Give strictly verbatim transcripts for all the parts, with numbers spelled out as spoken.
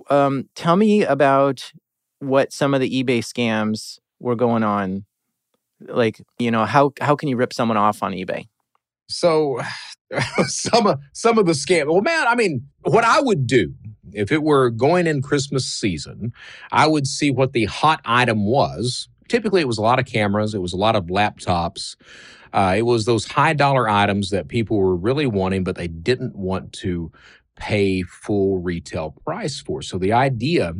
um, tell me about what some of the eBay scams were going on. Like, you know, how how can you rip someone off on eBay? So some of some of the scam. Well, man, I mean, what I would do if it were going in Christmas season, I would see what the hot item was. Typically, it was a lot of cameras. It was a lot of laptops. Uh, it was those high dollar items that people were really wanting, but they didn't want to pay full retail price for. So the idea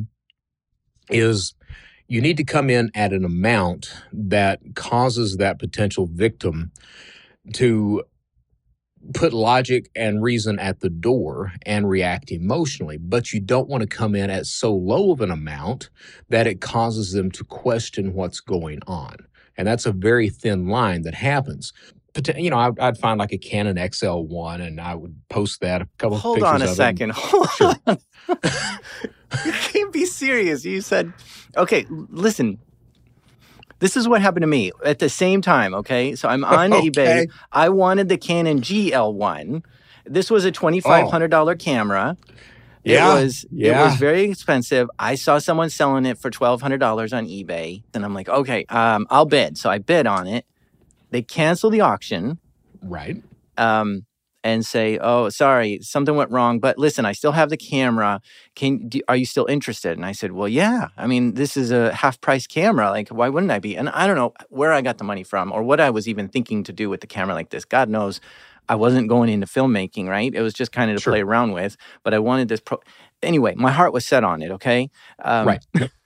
is you need to come in at an amount that causes that potential victim to put logic and reason at the door and react emotionally. But you don't want to come in at so low of an amount that it causes them to question what's going on. And that's a very thin line that happens. You know, I'd, I'd find like a Canon X L one and I would post that, a couple Hold of pictures on a of second. it. Hold Sure. on. You can't be serious. You said, okay, listen. This is what happened to me at the same time, okay? So I'm on Okay. eBay. I wanted the Canon G L one. This was a twenty-five hundred dollars oh. camera. Yeah, It was yeah. it was very expensive. I saw someone selling it for twelve hundred dollars on eBay. And I'm like, okay, um, I'll bid. So I bid on it. They cancel the auction. Right. Um, and say, oh, sorry, something went wrong. But listen, I still have the camera. Can do, are you still interested? And I said, well, yeah. I mean, this is a half-price camera. Like, why wouldn't I be? And I don't know where I got the money from or what I was even thinking to do with the camera like this. God knows I wasn't going into filmmaking, right? It was just kind of to Sure. play around with. But I wanted this pro... Anyway, my heart was set on it, okay? Um, Right.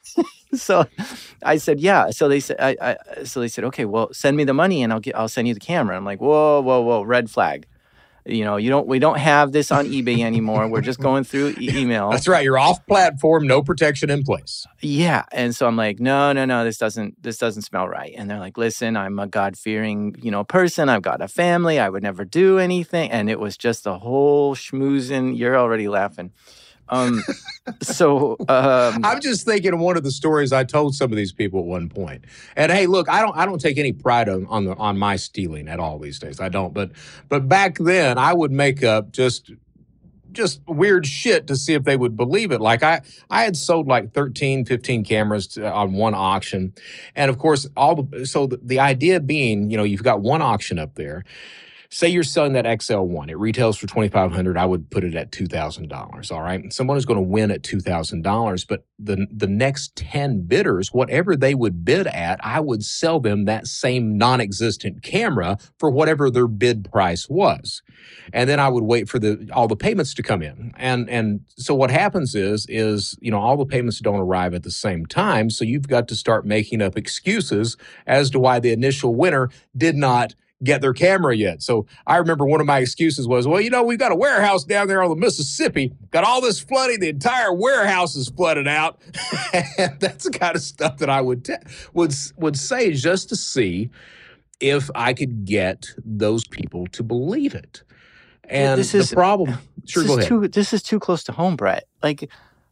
So I said, yeah. So they said, I, I, so they said, okay, well, send me the money and I'll get, I'll send you the camera. I'm like, whoa, whoa, whoa, red flag. You know, you don't, we don't have this on eBay anymore. We're just going through e- email. That's right. You're off platform, no protection in place. Yeah. And so I'm like, no, no, no, this doesn't, this doesn't smell right. And they're like, listen, I'm a God-fearing, you know, person. I've got a family. I would never do anything. And it was just a whole schmoozing. You're already laughing. Um, so, um, I'm just thinking of one of the stories I told some of these people at one point. And hey, look, I don't, I don't take any pride on, on the, on my stealing at all these days. I don't. But, but back then I would make up just, just weird shit to see if they would believe it. Like I, I had sold like thirteen, fifteen cameras to, on one auction. And of course, all the, so the, the idea being, you know, you've got one auction up there. Say you're selling that X L one. It retails for twenty-five hundred dollars. I would put it at two thousand dollars, all right? Someone is going to win at two thousand dollars, but the, the next ten bidders, whatever they would bid at, I would sell them that same non-existent camera for whatever their bid price was. And then I would wait for the all the payments to come in. And and so what happens is, is you know, all the payments don't arrive at the same time, so you've got to start making up excuses as to why the initial winner did not get their camera yet. So I remember one of my excuses was, well, you know, we've got a warehouse down there on the Mississippi, got all this flooding, the entire warehouse is flooded out. And that's the kind of stuff that I would te- would would say just to see if I could get those people to believe it. And this is, the problem, sure, this go is ahead. too, this is too close to home, Brett. Like,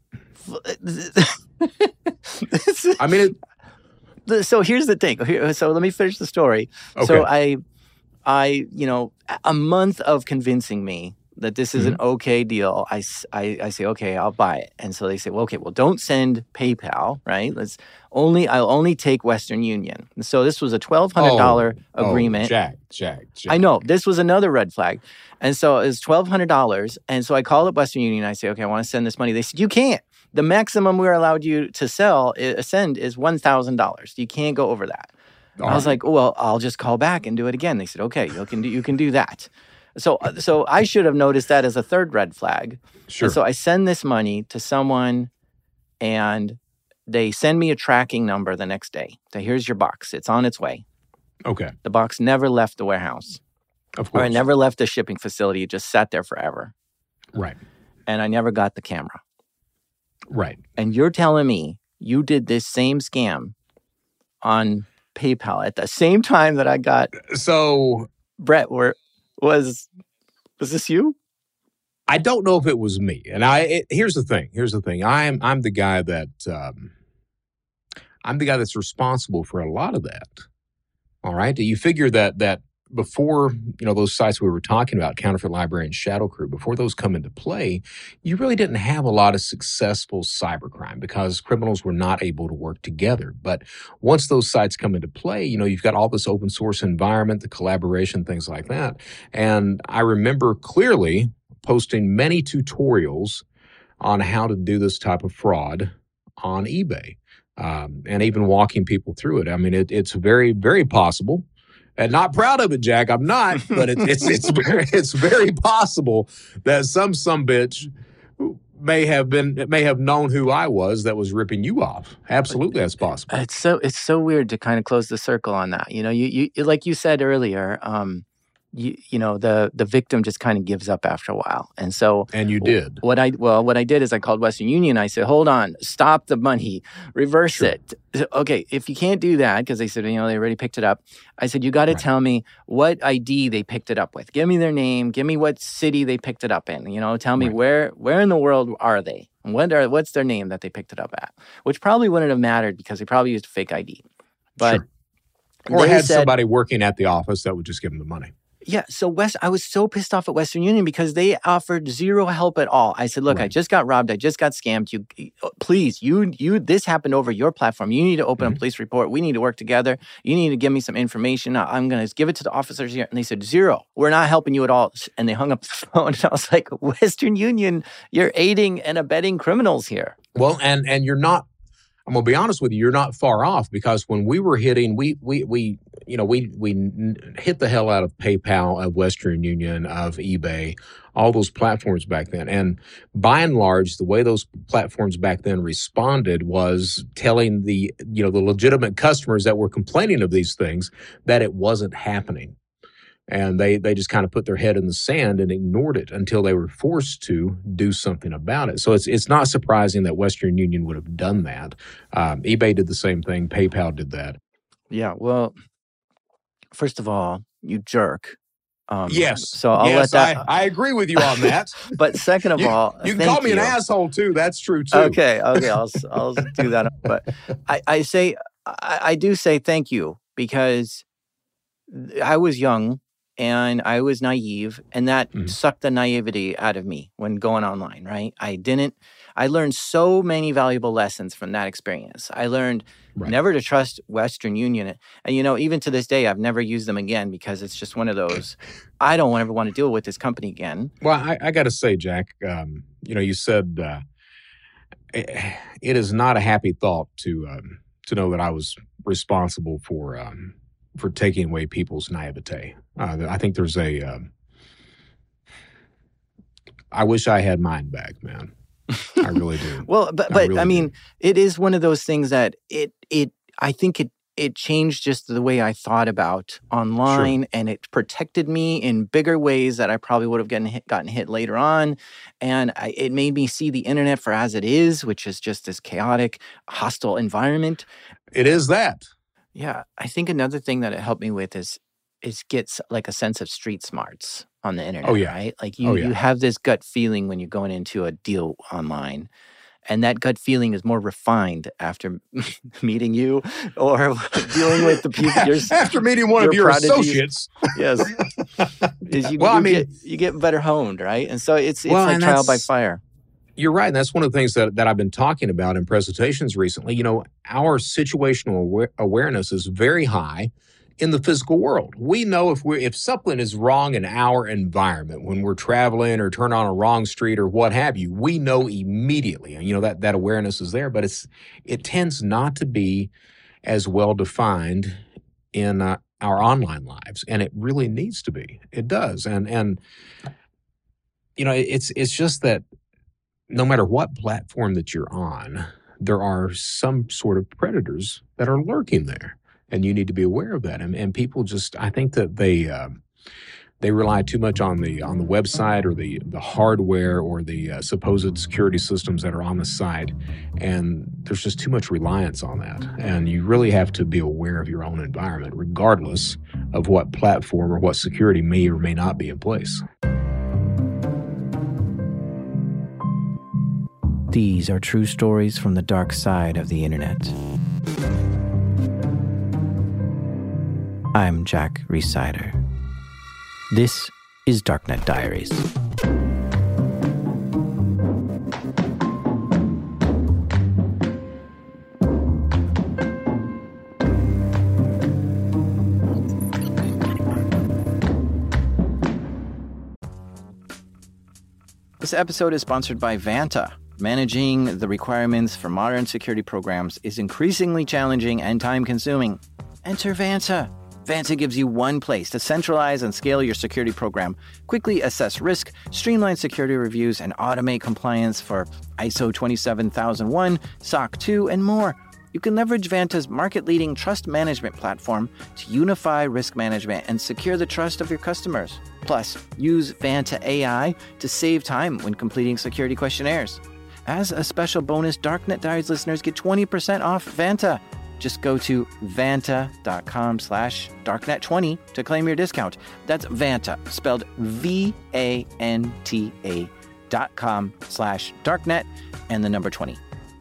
this is, I mean, it, so here's the thing. Here, so let me finish the story. Okay. So I, I, you know, a month of convincing me that this is mm-hmm. an okay deal. I, I, I say, okay, I'll buy it. And so they say, well, okay, well, don't send PayPal, right? Let's only, I'll only take Western Union. And so this was a twelve hundred dollars oh, agreement. Oh, Jack, Jack, Jack. I know. This was another red flag. And so it was twelve hundred dollars. And so I called up Western Union. I say, okay, I want to send this money. They said, you can't. The maximum we're allowed you to sell, uh, send is one thousand dollars. You can't go over that. All I was right. like, well, I'll just call back and do it again. They said, okay, you can do, you can do that. So, so I should have noticed that as a third red flag. Sure. And so I send this money to someone and they send me a tracking number the next day. So here's your box. It's on its way. Okay. The box never left the warehouse. Of course. Or it never left the shipping facility. It just sat there forever. Right. And I never got the camera. Right. And you're telling me you did this same scam on PayPal at the same time that I got. So, Brett, were, was was this you? I don't know if it was me. And I it, here's the thing. Here's the thing. I'm I'm the guy that um, I'm the guy that's responsible for a lot of that. All right. You figure that that before, you know, those sites we were talking about, Counterfeit Library and Shadow Crew, before those come into play, you really didn't have a lot of successful cybercrime because criminals were not able to work together. But once those sites come into play, you know, you've got all this open source environment, the collaboration, things like that. And I remember clearly posting many tutorials on how to do this type of fraud on eBay, um, and even walking people through it. I mean, it, it's very, very possible. And not proud of it, Jack. I'm not, but it, it's it's very it's very possible that some some bitch may have been may have known who I was that was ripping you off. Absolutely, that's possible. It's so it's so weird to kind of close the circle on that. You know, you you like you said earlier. Um, You, you know, the the victim just kind of gives up after a while. And so And you did. What I well, what I did is I called Western Union. I said, hold on, stop the money, reverse Sure. it. Okay, if you can't do that, because they said, you know, they already picked it up. I said, you got to Right. tell me what I D they picked it up with. Give me their name. Give me what city they picked it up in. You know, tell me Right. where where in the world are they? What are what's their name that they picked it up at? Which probably wouldn't have mattered because they probably used a fake I D. But Sure. Or they had said, somebody working at the office that would just give them the money. yeah, so West, I was so pissed off at Western Union because they offered zero help at all. I said, "Look, I Right. just got robbed. I just got scammed. You, please, you, you, this happened over your platform. You need to open Mhm. a police report. We need to work together. You need to give me some information. I- I'm going to give it to the officers here." And they said, "Zero. We're not helping you at all." And they hung up the phone. And I was like, "Western Union, you're aiding and abetting criminals here." Well, and and you're not. I'm gonna be honest with you. You're not far off because when we were hitting, we we we you know we we hit the hell out of PayPal, of Western Union, of eBay, all those platforms back then. And by and large, the way those platforms back then responded was telling the you know the legitimate customers that were complaining of these things that it wasn't happening. And they, they just kind of put their head in the sand and ignored it until they were forced to do something about it. So it's it's not surprising that Western Union would have done that. Um, eBay did the same thing. PayPal did that. Yeah. Well, first of all, you jerk. Um, Yes. So I'll yes, let that. I, I agree with you on that. But second of you, all, you can thank call me you. an asshole too. That's true too. Okay, okay, I'll I'll do that. But I, I say I, I do say thank you because I was young and I was naive, and that Mhm. sucked the naivety out of me when going online. Right? I didn't. I learned so many valuable lessons from that experience. I learned Right. never to trust Western Union, and you know, even to this day, I've never used them again because it's just one of those. I don't ever want to deal with this company again. Well, I, I got to say, Jack, um, you know, you said uh, it, it is not a happy thought to um, to know that I was responsible for um, for taking away people's naivete. Uh, I think there's a. Um, I wish I had mine back, man. I really do. Well, but I but really I mean, do. it is one of those things that it it I think it it changed just the way I thought about online, and it protected me in bigger ways that I probably would have gotten hit, gotten hit later on, and I, it made me see the internet for as it is, which is just this chaotic, hostile environment. It is that. Yeah, I think another thing that it helped me with is is get s- like a sense of street smarts on the internet. Oh, yeah. Right? Like you Oh, yeah. you have this gut feeling when you're going into a deal online. And that gut feeling is more refined after meeting you or dealing with the people. You're, After meeting one of your your prodigies. associates. yes, is you, Well, you I mean- get, you get better honed, right? And so it's it's Well, like and trial by that's- fire. You're right. And that's one of the things that, that I've been talking about in presentations recently. You know, our situational awa- awareness is very high in the physical world. We know if we if something is wrong in our environment when we're traveling or turn on a wrong street or what have you, we know immediately. And you know that that awareness is there, but it's it tends not to be as well defined in uh, our online lives, and it really needs to be. It does, and and you know it's it's just that no matter what platform that you're on, there are some sort of predators that are lurking there. And you need to be aware of that. And, and people just, I think that they um, they rely too much on the on the website or the the hardware or the uh, supposed security systems that are on the site, and there's just too much reliance on that. And you really have to be aware of your own environment, regardless of what platform or what security may or may not be in place. These are true stories from the dark side of the internet. I'm Jack Rhysider. This is Darknet Diaries. This episode is sponsored by Vanta. Managing the requirements for modern security programs is increasingly challenging and time-consuming. Enter Vanta. Vanta gives you one place to centralize and scale your security program, quickly assess risk, streamline security reviews, and automate compliance for I S O twenty-seven thousand one, S O C two, and more. You can leverage Vanta's market-leading trust management platform to unify risk management and secure the trust of your customers. Plus, use Vanta A I to save time when completing security questionnaires. As a special bonus, Darknet Diaries listeners get twenty percent off Vanta. Just go to vanta.com slash darknet20 to claim your discount. That's Vanta, spelled V A N T A dot com slash darknet and the number twenty.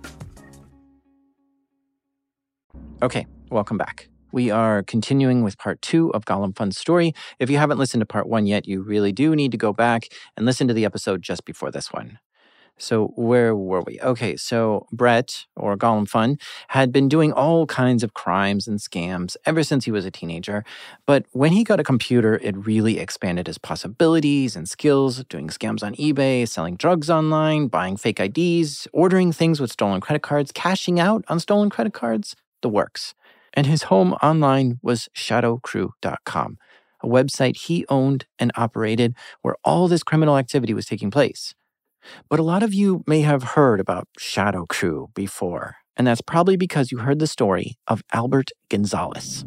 Okay, welcome back. We are continuing with part two of Gollum Fun's story. If you haven't listened to part one yet, you really do need to go back and listen to the episode just before this one. So where were we? Okay, so Brett, or Gollum Fun, had been doing all kinds of crimes and scams ever since he was a teenager. But when he got a computer, it really expanded his possibilities and skills, doing scams on eBay, selling drugs online, buying fake I Ds, ordering things with stolen credit cards, cashing out on stolen credit cards, the works. And his home online was shadow crew dot com, a website he owned and operated where all this criminal activity was taking place. But a lot of you may have heard about Shadow Crew before, and that's probably because you heard the story of Albert Gonzalez.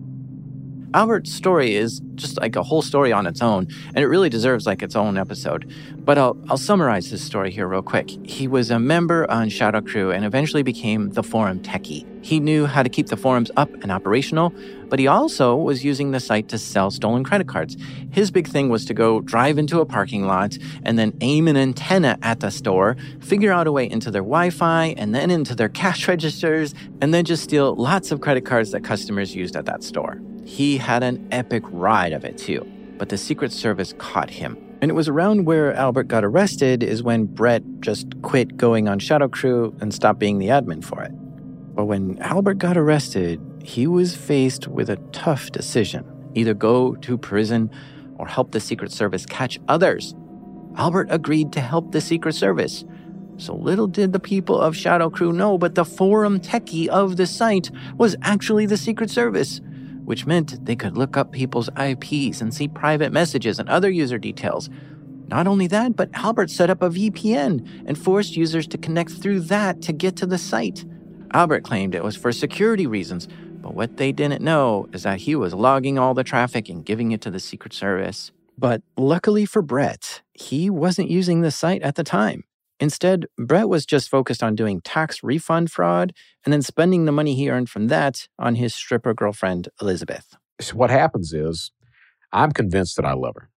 Albert's story is just like a whole story on its own, and it really deserves like its own episode. But I'll I'll summarize his story here real quick. He was a member on Shadow Crew and eventually became the forum techie. He knew how to keep the forums up and operational, but he also was using the site to sell stolen credit cards. His big thing was to go drive into a parking lot and then aim an antenna at the store, figure out a way into their Wi-Fi and then into their cash registers, and then just steal lots of credit cards that customers used at that store. He had an epic ride of it too, but the Secret Service caught him. And it was around where Albert got arrested is when Brett just quit going on Shadow Crew and stopped being the admin for it. But when Albert got arrested, he was faced with a tough decision. Either go to prison or help the Secret Service catch others. Albert agreed to help the Secret Service. So little did the people of Shadow Crew know, but the forum techie of the site was actually the Secret Service, which meant they could look up people's I Ps and see private messages and other user details. Not only that, but Albert set up a V P N and forced users to connect through that to get to the site. Albert claimed it was for security reasons, but what they didn't know is that he was logging all the traffic and giving it to the Secret Service. But luckily for Brett, he wasn't using the site at the time. Instead, Brett was just focused on doing tax refund fraud and then spending the money he earned from that on his stripper girlfriend, Elizabeth. So what happens is, I'm convinced that I love her.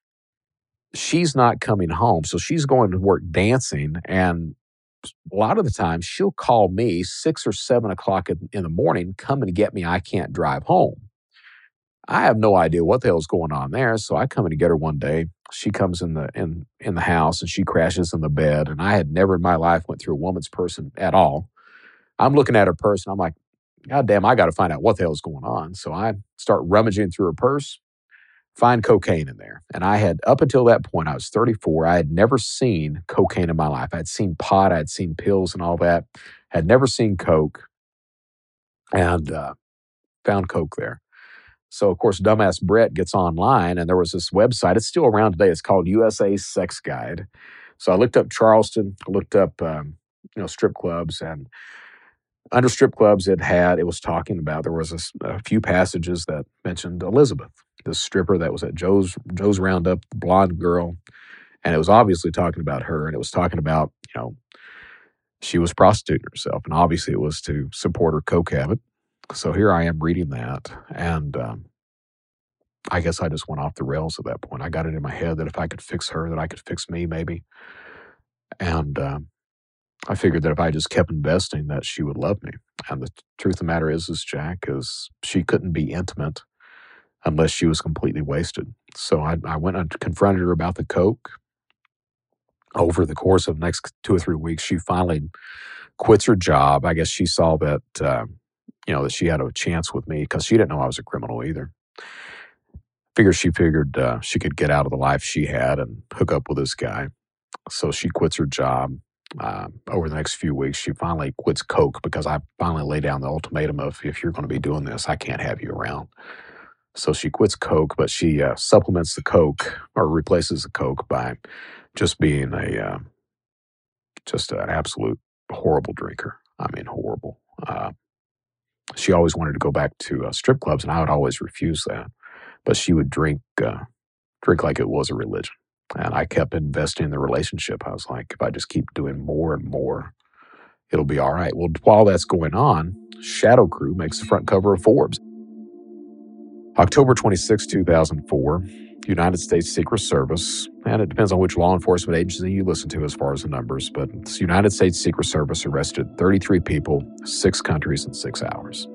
She's not coming home, so she's going to work dancing, and a lot of the time she'll call me six or seven o'clock in, in the morning, coming to get me. I can't drive home. I have no idea what the hell's going on there, so I come in to get her one day. She comes in the in in the house and she crashes in the bed, and I had never in my life went through a woman's person at all. I'm looking at her purse and I'm like, God damn, I got to find out what the hell's going on. So I start rummaging through her purse, find cocaine in there. And I had, up until that point, I was thirty-four. I had never seen cocaine in my life. I'd seen pot, I'd seen pills and all that. Had never seen coke, and uh, found coke there. So, of course, dumbass Brett gets online, and there was this website. It's still around today. It's called U S A Sex Guide. So I looked up Charleston, I looked up, um, you know, strip clubs, and under strip clubs it had, it was talking about, there was a, a few passages that mentioned Elizabeth, the stripper that was at Joe's, Joe's Roundup, the blonde girl. And it was obviously talking about her, and it was talking about, you know, she was prostituting herself. And obviously it was to support her coke habit. So here I am reading that, and um, I guess I just went off the rails at that point. I got it in my head that if I could fix her, that I could fix me maybe. And um, I figured that if I just kept investing, that she would love me. And the truth of the matter is, is Jack, is she couldn't be intimate unless she was completely wasted. So I, I went and confronted her about the coke. Over the course of the next two or three weeks, she finally quits her job. I guess she saw that, uh, you know, that she had a chance with me because she didn't know I was a criminal either. Figured she figured uh, she could get out of the life she had and hook up with this guy. So she quits her job. Uh, over the next few weeks, she finally quits coke because I finally lay down the ultimatum of, if you're going to be doing this, I can't have you around. So she quits coke, but she uh, supplements the coke or replaces the coke by just being a uh, just an absolute horrible drinker. I mean, horrible. Uh, she always wanted to go back to uh, strip clubs, and I would always refuse that. But she would drink uh, drink like it was a religion. And I kept investing in the relationship. I was like, if I just keep doing more and more, it'll be all right. Well, while that's going on, Shadow Crew makes the front cover of Forbes. October twenty-sixth, two thousand four, United States Secret Service, and it depends on which law enforcement agency you listen to as far as the numbers, but the United States Secret Service arrested thirty-three people, six countries in six hours.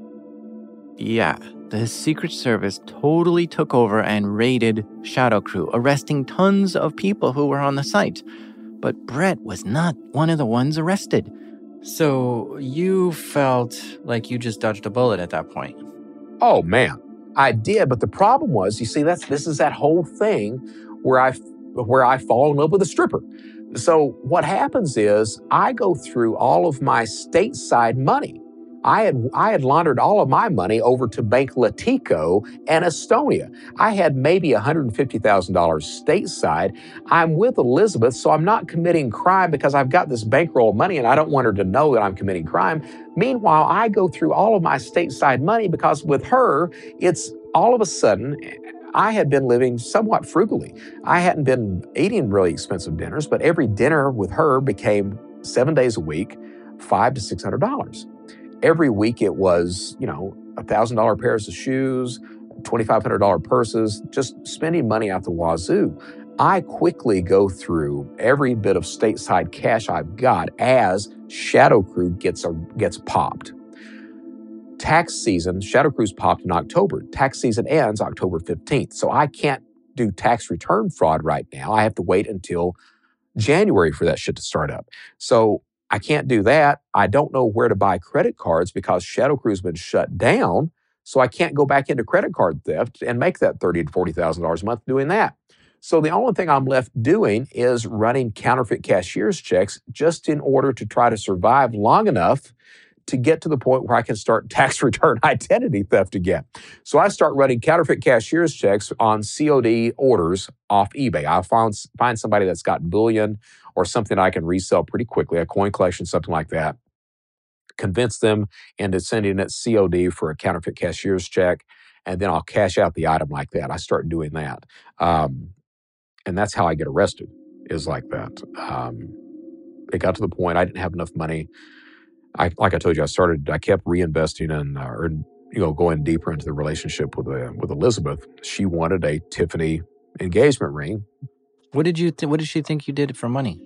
Yeah, the Secret Service totally took over and raided Shadow Crew, arresting tons of people who were on the site. But Brett was not one of the ones arrested. So you felt like you just dodged a bullet at that point? Oh, man. I did, but the problem was, you see, that's this is that whole thing where I where I fall in love with a stripper. So what happens is I go through all of my stateside money. I had I had laundered all of my money over to Bank Latico and Estonia. I had maybe one hundred fifty thousand dollars stateside. I'm with Elizabeth, so I'm not committing crime because I've got this bankroll of money and I don't want her to know that I'm committing crime. Meanwhile, I go through all of my stateside money because with her, it's all of a sudden, I had been living somewhat frugally. I hadn't been eating really expensive dinners, but every dinner with her became seven days a week, five to six hundred dollars. Every week it was, you know, one thousand dollars pairs of shoes, twenty-five hundred dollars purses, just spending money out the wazoo. I quickly go through every bit of stateside cash I've got as Shadow Crew gets a, gets popped. Tax season, Shadow Crew's popped in October. Tax season ends October fifteenth. So I can't do tax return fraud right now. I have to wait until January for that shit to start up. So I can't do that. I don't know where to buy credit cards because Shadow Crew's been shut down. So I can't go back into credit card theft and make that thirty thousand to forty thousand dollars a month doing that. So the only thing I'm left doing is running counterfeit cashier's checks just in order to try to survive long enough to get to the point where I can start tax return identity theft again. So I start running counterfeit cashier's checks on C O D orders off eBay. I found find somebody that's got bullion or something I can resell pretty quickly, a coin collection, something like that. Convince them into sending it C O D for a counterfeit cashier's check, and then I'll cash out the item like that. I start doing that. Um, and that's how I get arrested, is like that. Um, it got to the point I didn't have enough money. I, like I told you, I started, I kept reinvesting in, uh, or, you know, going deeper into the relationship with uh, with Elizabeth. She wanted a Tiffany engagement ring. What did you, th- what did she think you did for money?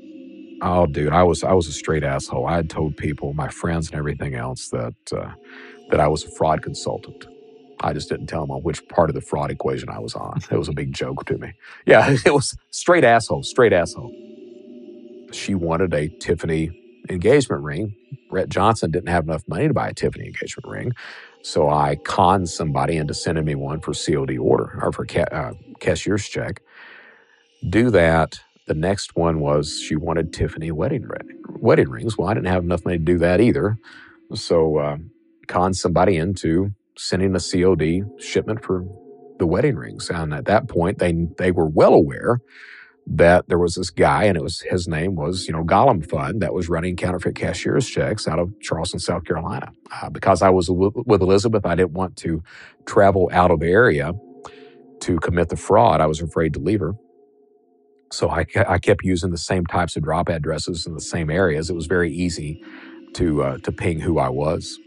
Oh, dude, I was, I was a straight asshole. I had told people, my friends and everything else, that, uh, that I was a fraud consultant. I just didn't tell them on which part of the fraud equation I was on. It was a big joke to me. Yeah, it was straight asshole, straight asshole. She wanted a Tiffany engagement ring. Brett Johnson didn't have enough money to buy a Tiffany engagement ring. So I conned somebody into sending me one for C O D order, or for ca- uh, cashier's check. Do that. The next one was she wanted Tiffany wedding ring, wedding rings. Well, I didn't have enough money to do that either. So uh, conned somebody into sending a C O D shipment for the wedding rings. And at that point, they they were well aware that there was this guy, and it was his name was, you know, Gollum Fund, that was running counterfeit cashier's checks out of Charleston, South Carolina. Uh, because I was w- with Elizabeth, I didn't want to travel out of the area to commit the fraud. I was afraid to leave her. So I, I kept using the same types of drop addresses in the same areas. It was very easy to uh, to ping who I was.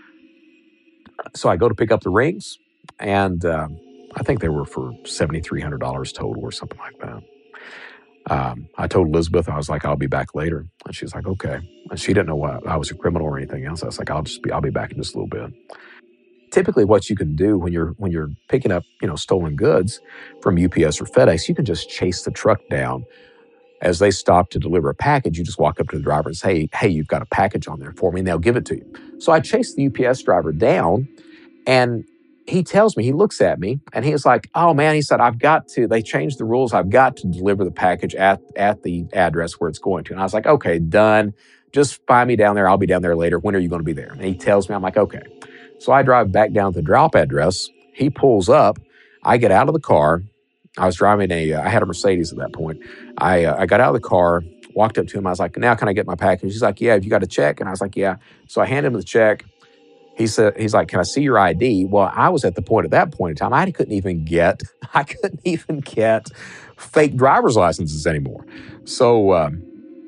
So I go to pick up the rings, and uh, I think they were for seven thousand three hundred dollars total or something like that. Um, I told Elizabeth, I was like, I'll be back later. And she's like, okay. And she didn't know what I was a criminal or anything else. I was like, I'll just be, I'll be back in just a little bit. typically what you can do when you're when you're picking up, you know, stolen goods from U P S or FedEx, you can just chase the truck down. As they stop to deliver a package, you just walk up to the driver and say, hey, you've got a package on there for me, and they'll give it to you. So I chased the U P S driver down, and he tells me, he looks at me, and he was like, oh, man, he said, I've got to, they changed the rules. I've got to deliver the package at, at the address where it's going to. And I was like, okay, done. Just find me down there. I'll be down there later. When are you going to be there? And he tells me, I'm like, okay. So I drive back down to the drop address. He pulls up. I get out of the car. I was driving a, uh, I had a Mercedes at that point. I uh, I got out of the car, walked up to him. I was like, now can I get my package? He's like, yeah, have you got a check? And I was like, yeah. So I handed him the check. He said, he's like, can I see your I D? Well, I was at the point at that point in time, I couldn't even get, I couldn't even get fake driver's licenses anymore. So um,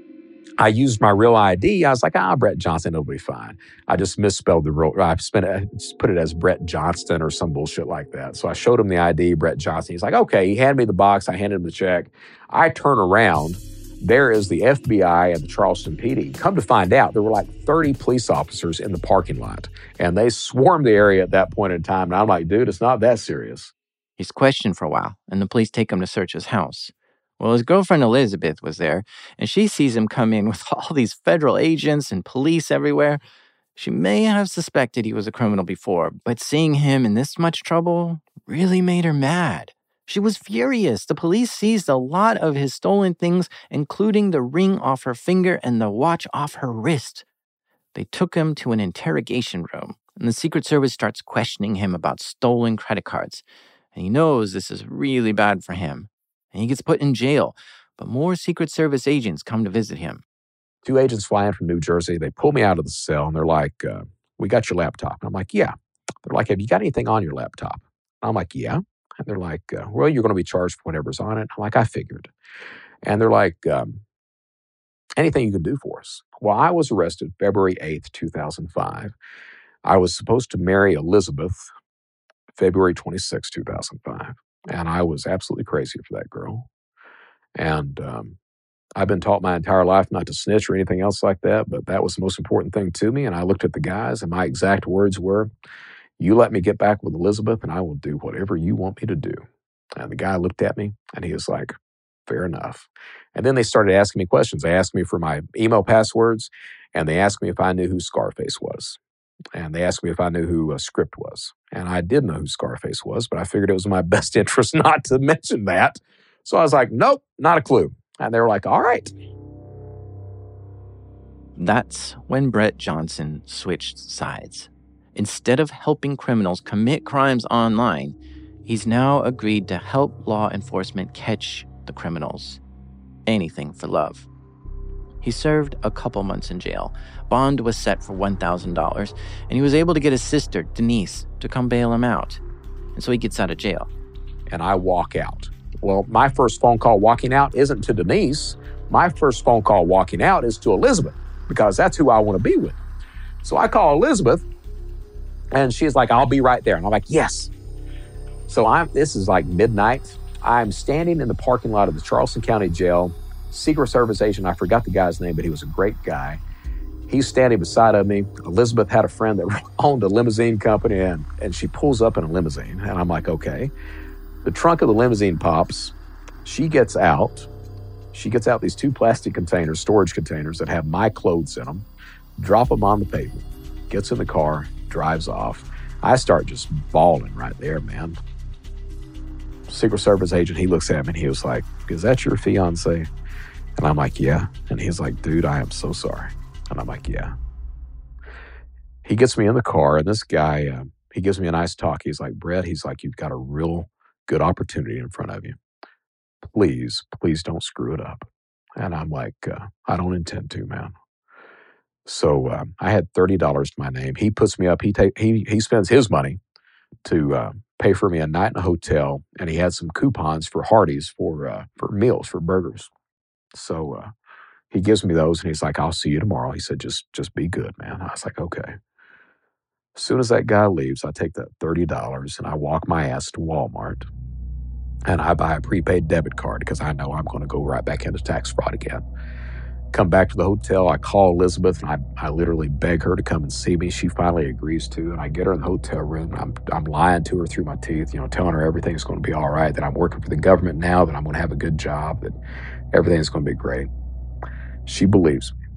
I used my real I D. I was like, ah, Brett Johnson, it'll be fine. I just misspelled the real, I spent it, just put it as Brett Johnston or some bullshit like that. So I showed him the I D, Brett Johnson. He's like, okay. He handed me the box. I handed him the check. I turn around. There is the F B I and the Charleston P D. Come to find out, there were like thirty police officers in the parking lot, and they swarmed the area at that point in time. And I'm like, dude, it's not that serious. He's questioned for a while, and the police take him to search his house. Well, his girlfriend Elizabeth was there, and she sees him come in with all these federal agents and police everywhere. She may have suspected he was a criminal before, but seeing him in this much trouble really made her mad. She was furious. The police seized a lot of his stolen things, including the ring off her finger and the watch off her wrist. They took him to an interrogation room, and the Secret Service starts questioning him about stolen credit cards. And he knows this is really bad for him. And he gets put in jail, but more Secret Service agents come to visit him. Two agents fly in from New Jersey. They pull me out of the cell, and they're like, uh, we got your laptop. And I'm like, yeah. They're like, have you got anything on your laptop? I'm like, yeah. And they're like, uh, well, you're going to be charged for whatever's on it. I'm like, I figured. And they're like, um, anything you can do for us. Well, I was arrested February eighth, two thousand five. I was supposed to marry Elizabeth February twenty-sixth, two thousand five. And I was absolutely crazy for that girl. And um, I've been taught my entire life not to snitch or anything else like that, but that was the most important thing to me. And I looked at the guys, and my exact words were, you let me get back with Elizabeth, and I will do whatever you want me to do. And the guy looked at me, and he was like, fair enough. And then they started asking me questions. They asked me for my email passwords, and they asked me if I knew who Scarface was. And they asked me if I knew who a Script was. And I did know who Scarface was, but I figured it was in my best interest not to mention that. So I was like, nope, not a clue. And they were like, all right. That's when Brett Johnson switched sides. Instead of helping criminals commit crimes online, he's now agreed to help law enforcement catch the criminals. Anything for love. He served a couple months in jail. Bond was set for one thousand dollars, and he was able to get his sister, Denise, to come bail him out. And so he gets out of jail. And I walk out. Well, my first phone call walking out isn't to Denise. My first phone call walking out is to Elizabeth, because that's who I want to be with. So I call Elizabeth, and she's like, I'll be right there. And I'm like, yes. So I'm. This is like midnight. I'm standing in the parking lot of the Charleston County Jail. Secret Service agent, I forgot the guy's name, but he was a great guy. He's standing beside of me. Elizabeth had a friend that owned a limousine company, and, and she pulls up in a limousine. And I'm like, okay. The trunk of the limousine pops. She gets out. She gets out these two plastic containers, storage containers that have my clothes in them, drop them on the pavement, gets in the car, drives off. I start just bawling right there, man. Secret Service agent, he looks at me and he was like, is that your fiance? And I'm like, yeah. And he's like, dude, I am so sorry. And I'm like, yeah. He gets me in the car, and this guy, uh, he gives me a nice talk. He's like, Brett, he's like, you've got a real good opportunity in front of you. Please, please don't screw it up. And I'm like, uh, I don't intend to, man. So uh, I had thirty dollars to my name. He puts me up. He take he he spends his money to uh, pay for me a night in a hotel, and he had some coupons for Hardee's for uh, for meals, for burgers. So uh, he gives me those, and he's like, I'll see you tomorrow. He said, just just be good, man. I was like, okay. As soon as that guy leaves, I take that thirty dollars, and I walk my ass to Walmart, and I buy a prepaid debit card because I know I'm going to go right back into tax fraud again. come back to the hotel. I call Elizabeth and I, I literally beg her to come and see me. She finally agrees to, and I get her in the hotel room. I'm, I'm lying to her through my teeth, you know, telling her everything's going to be all right, that I'm working for the government now, that I'm going to have a good job, that everything's going to be great. She believes me.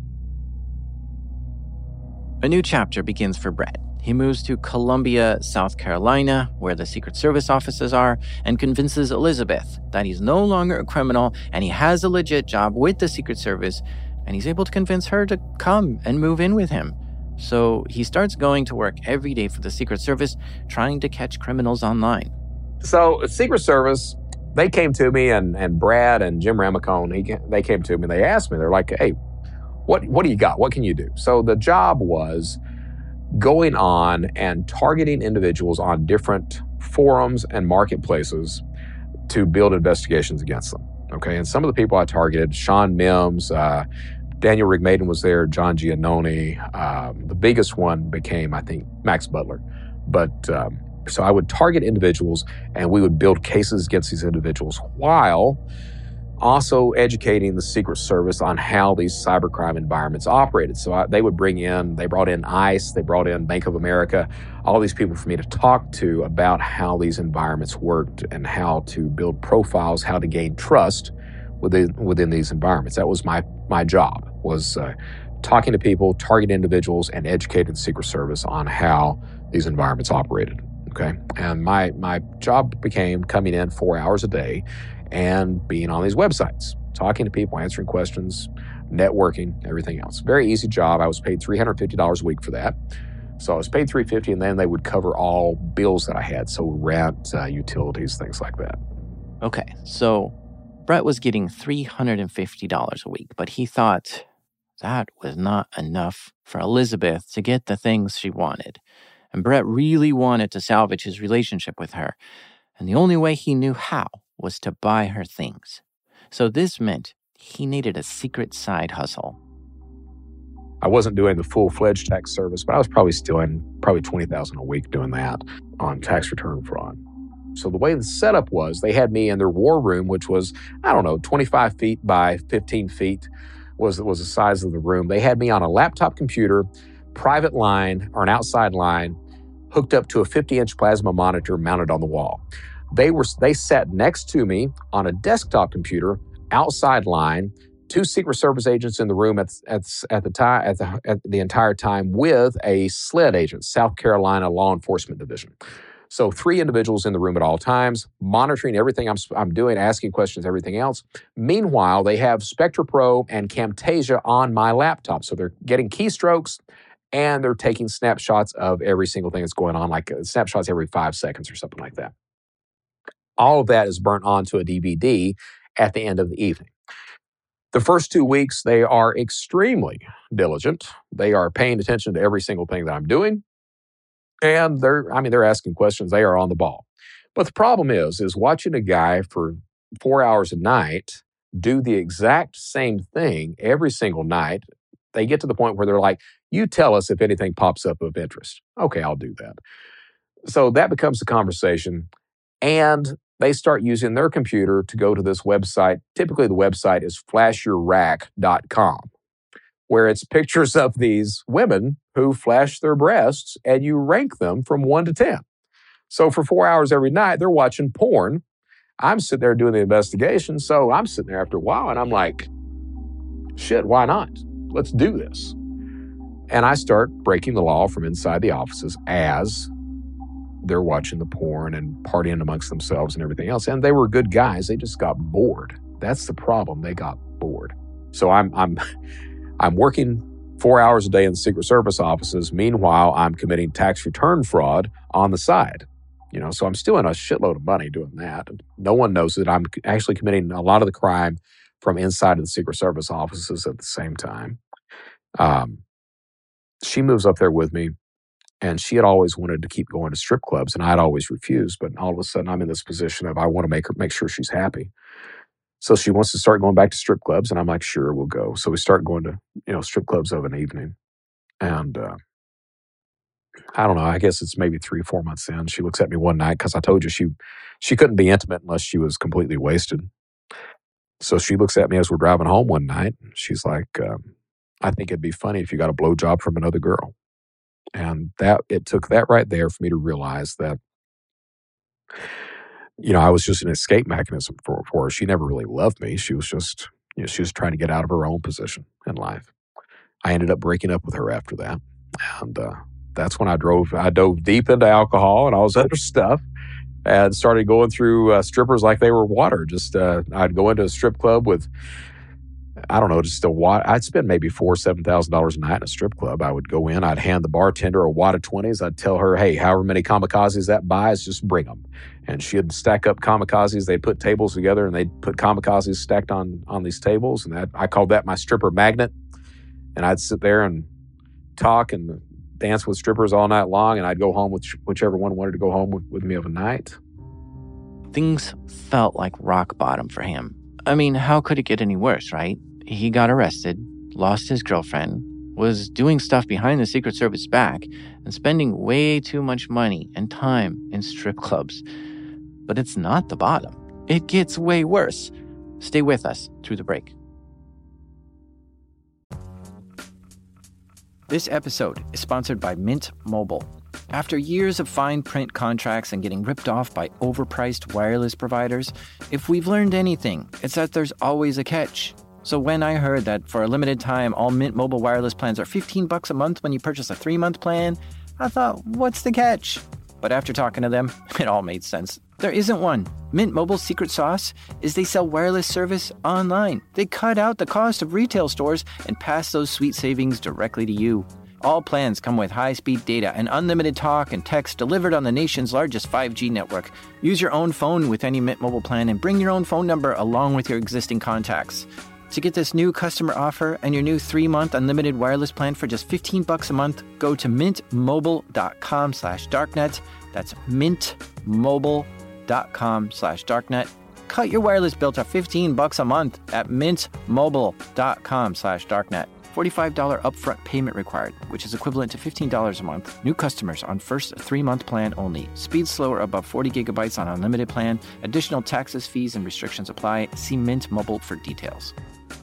A new chapter begins for Brett. He moves to Columbia, South Carolina, where the Secret Service offices are, and convinces Elizabeth that he's no longer a criminal and he has a legit job with the Secret Service, and he's able to convince her to come and move in with him. So he starts going to work every day for the Secret Service, trying to catch criminals online. So Secret Service, they came to me, and, and Brad and Jim Ramacone, he, they came to me and they asked me, they're like, hey, what, what do you got? What can you do? So the job was going on and targeting individuals on different forums and marketplaces to build investigations against them. Okay, and some of the people I targeted, Sean Mims, uh, Daniel Rigmaiden was there, John Giannone. Um, the biggest one became, I think, Max Butler. But um, so I would target individuals and we would build cases against these individuals while also educating the Secret Service on how these cybercrime environments operated. So I, they would bring in, they brought in ICE, they brought in Bank of America, all these people for me to talk to about how these environments worked and how to build profiles, how to gain trust within within these environments. That was my my job, was uh, talking to people, targeting individuals, and educating the Secret Service on how these environments operated. Okay, and my my job became coming in four hours a day and being on these websites, talking to people, answering questions, networking, everything else. Very easy job. I was paid three hundred fifty dollars a week for that. So I was paid three hundred fifty dollars, and then they would cover all bills that I had, so rent, uh, utilities, things like that. Okay, so Brett was getting three hundred fifty dollars a week, but he thought that was not enough for Elizabeth to get the things she wanted. And Brett really wanted to salvage his relationship with her, and the only way he knew how was to buy her things. So this meant he needed a secret side hustle. I wasn't doing the full-fledged tax service, but I was probably still in probably twenty thousand dollars a week doing that on tax return fraud. So the way the setup was, they had me in their war room, which was, I don't know, twenty-five feet by fifteen feet was, was the size of the room. They had me on a laptop computer, private line or an outside line, hooked up to a fifty-inch plasma monitor mounted on the wall. They were they sat next to me on a desktop computer, outside line, two Secret Service agents in the room at at, at the time at the at the entire time with a SLED agent, South Carolina Law Enforcement Division. So three individuals in the room at all times, monitoring everything I'm I'm doing, asking questions, everything else. Meanwhile, they have SpectraPro and Camtasia on my laptop, so they're getting keystrokes and they're taking snapshots of every single thing that's going on, like snapshots every five seconds or something like that. All of that is burnt onto a D V D at the end of the evening. The first two weeks, they are extremely diligent. They are paying attention to every single thing that I'm doing. And they're, I mean, they're asking questions. They are on the ball. But the problem is, is watching a guy for four hours a night do the exact same thing every single night. They get to the point where they're like, you tell us if anything pops up of interest. Okay, I'll do that. So that becomes the conversation. And they start using their computer to go to this website. Typically, the website is flash your rack dot com, where it's pictures of these women who flash their breasts, and you rank them from one to ten. So for four hours every night, they're watching porn. I'm sitting there doing the investigation, so I'm sitting there after a while, and I'm like, shit, why not? Let's do this. And I start breaking the law from inside the offices as they're watching the porn and partying amongst themselves and everything else. And they were good guys. They just got bored. That's the problem. They got bored. So I'm I'm I'm working four hours a day in the Secret Service offices. Meanwhile, I'm committing tax return fraud on the side. You know, so I'm still in a shitload of money doing that. No one knows that I'm actually committing a lot of the crime from inside of the Secret Service offices at the same time. Um, she moves up there with me. And she had always wanted to keep going to strip clubs, and I'd always refused. But all of a sudden, I'm in this position of I want to make her make sure she's happy. So she wants to start going back to strip clubs, and I'm like, sure, we'll go. So we start going to you know strip clubs of an evening, and uh, I don't know. I guess it's maybe three, four months in. She looks at me one night because I told you she she couldn't be intimate unless she was completely wasted. So she looks at me as we're driving home one night. She's like, um, I think it'd be funny if you got a blowjob from another girl. And that it took that right there for me to realize that, you know, I was just an escape mechanism for, for her. She never really loved me. She was just, you know, she was trying to get out of her own position in life. I ended up breaking up with her after that. And uh, that's when I drove, I dove deep into alcohol and all this other stuff and started going through uh, strippers like they were water. Just, uh, I'd go into a strip club with, I don't know, just a wad. I'd spend maybe four, seven thousand dollars a night in a strip club. I would go in, I'd hand the bartender a wad of twenties. I'd tell her, hey, however many kamikazes that buys, just bring them. And she'd stack up kamikazes. They'd put tables together and they'd put kamikazes stacked on on these tables. And that, I called that my stripper magnet. And I'd sit there and talk and dance with strippers all night long. And I'd go home with whichever one wanted to go home with, with me of a night. Things felt like rock bottom for him. I mean, how could it get any worse, right? He got arrested, lost his girlfriend, was doing stuff behind the Secret Service back, and spending way too much money and time in strip clubs. But it's not the bottom. It gets way worse. Stay with us through the break. This episode is sponsored by Mint Mobile. After years of fine print contracts and getting ripped off by overpriced wireless providers, if we've learned anything, it's that there's always a catch. So when I heard that for a limited time, all Mint Mobile wireless plans are fifteen bucks a month when you purchase a three-month plan, I thought, what's the catch? But after talking to them, it all made sense. There isn't one. Mint Mobile's secret sauce is they sell wireless service online. They cut out the cost of retail stores and pass those sweet savings directly to you. All plans come with high-speed data and unlimited talk and text delivered on the nation's largest five G network. Use your own phone with any Mint Mobile plan and bring your own phone number along with your existing contacts. To get this new customer offer and your new three-month unlimited wireless plan for just fifteen bucks a month, go to mintmobile.com slash darknet. That's mintmobile.com slash darknet. Cut your wireless bill to fifteen bucks a month at mintmobile.com slash darknet. forty-five dollars upfront payment required, which is equivalent to fifteen dollars a month. New customers on first three-month plan only. Speed slower above forty gigabytes on unlimited plan. Additional taxes, fees, and restrictions apply. See Mint Mobile for details.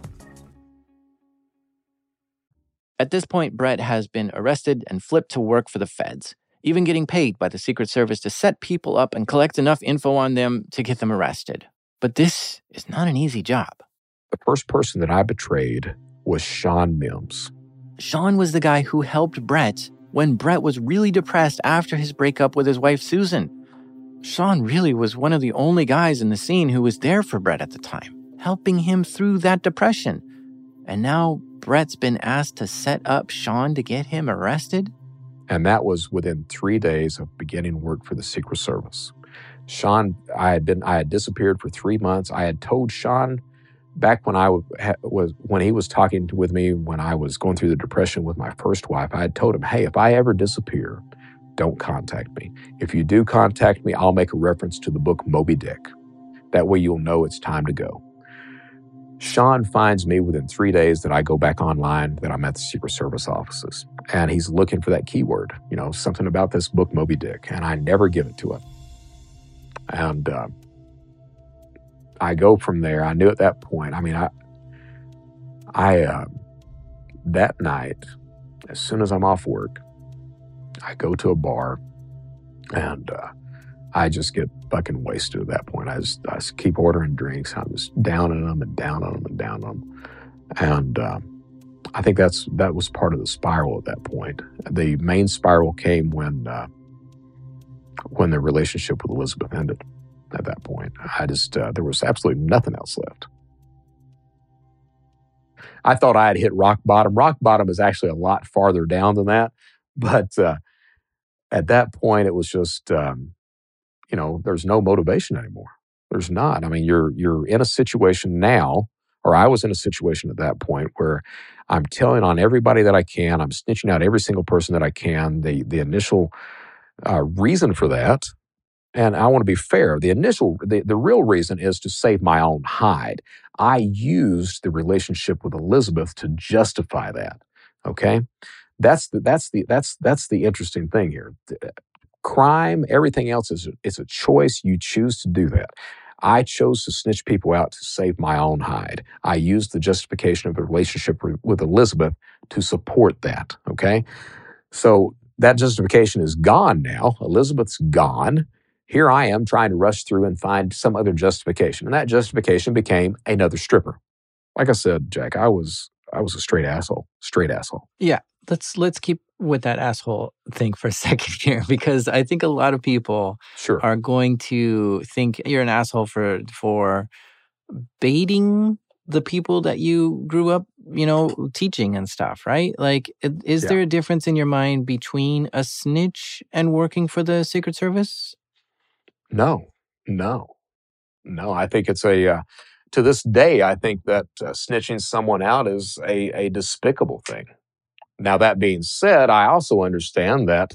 At this point, Brett has been arrested and flipped to work for the feds, even getting paid by the Secret Service to set people up and collect enough info on them to get them arrested. But this is not an easy job. The first person that I betrayed was Sean Mims. Sean was the guy who helped Brett when Brett was really depressed after his breakup with his wife, Susan. Sean really was one of the only guys in the scene who was there for Brett at the time, helping him through that depression. And now Brett's been asked to set up Sean to get him arrested? And that was within three days of beginning work for the Secret Service. Sean, I had been, I had disappeared for three months. I had told Sean back when I was, when he was talking with me, when I was going through the depression with my first wife, I had told him, hey, if I ever disappear, don't contact me. If you do contact me, I'll make a reference to the book Moby Dick. That way you'll know it's time to go. Sean finds me within three days that I go back online, that I'm at the Secret Service offices. And he's looking for that keyword, you know, something about this book, Moby Dick. And I never give it to him. And uh, I go from there. I knew at that point, I mean, I, I uh, that night, as soon as I'm off work, I go to a bar and uh, I just get fucking wasted at that point. I just, I just keep ordering drinks. I'm just down on them and down on them and down on them. And uh, I think that's that was part of the spiral at that point. The main spiral came when uh, when the relationship with Elizabeth ended. At that point, I just uh, there was absolutely nothing else left. I thought I had hit rock bottom. Rock bottom is actually a lot farther down than that, but uh, at that point, it was just. Um, You know, there's no motivation anymore. There's not. I mean, you're you're in a situation now, or I was in a situation at that point where I'm telling on everybody that I can. I'm snitching out every single person that I can. The the initial uh, reason for that, and I want to be fair, the initial, the, the real reason is to save my own hide. I used the relationship with Elizabeth to justify that. Okay, that's the that's the that's that's the interesting thing here. Crime, everything else is it's a choice. You choose to do that. I chose to snitch people out to save my own hide. I used the justification of a relationship with Elizabeth to support that, okay? So that justification is gone now. Elizabeth's gone. Here I am trying to rush through and find some other justification. And that justification became another stripper. Like I said, Jack, I was I was a straight asshole. Straight asshole. Yeah. Let's let's keep with that asshole thing for a second here, because I think a lot of people Sure. are going to think you're an asshole for for baiting the people that you grew up, you know, teaching and stuff, right? Like, is Yeah. there a difference in your mind between a snitch and working for the Secret Service? No, no, no. I think it's a, uh, to this day, I think that uh, snitching someone out is a, a despicable thing. Now, that being said, I also understand that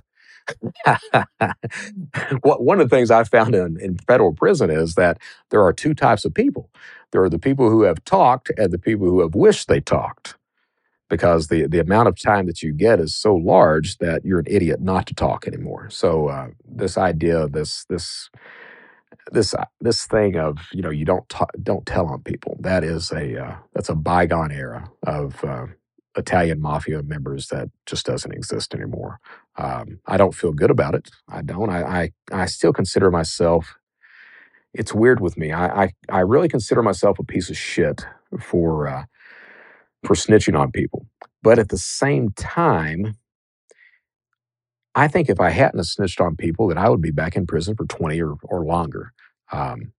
what one of the things I found in, in federal prison is that there are two types of people. There are the people who have talked and the people who have wished they talked, because the, the amount of time that you get is so large that you're an idiot not to talk anymore. So uh, this idea, this this this uh, this thing of, you know, you don't ta- don't tell on people, that is a uh, that's a bygone era of uh, Italian mafia members that just doesn't exist anymore. Um, I don't feel good about it. I don't. I, I I still consider myself. It's weird with me. I I, I really consider myself a piece of shit for uh, for snitching on people. But at the same time, I think if I hadn't have snitched on people, that I would be back in prison for twenty or, or longer. Um,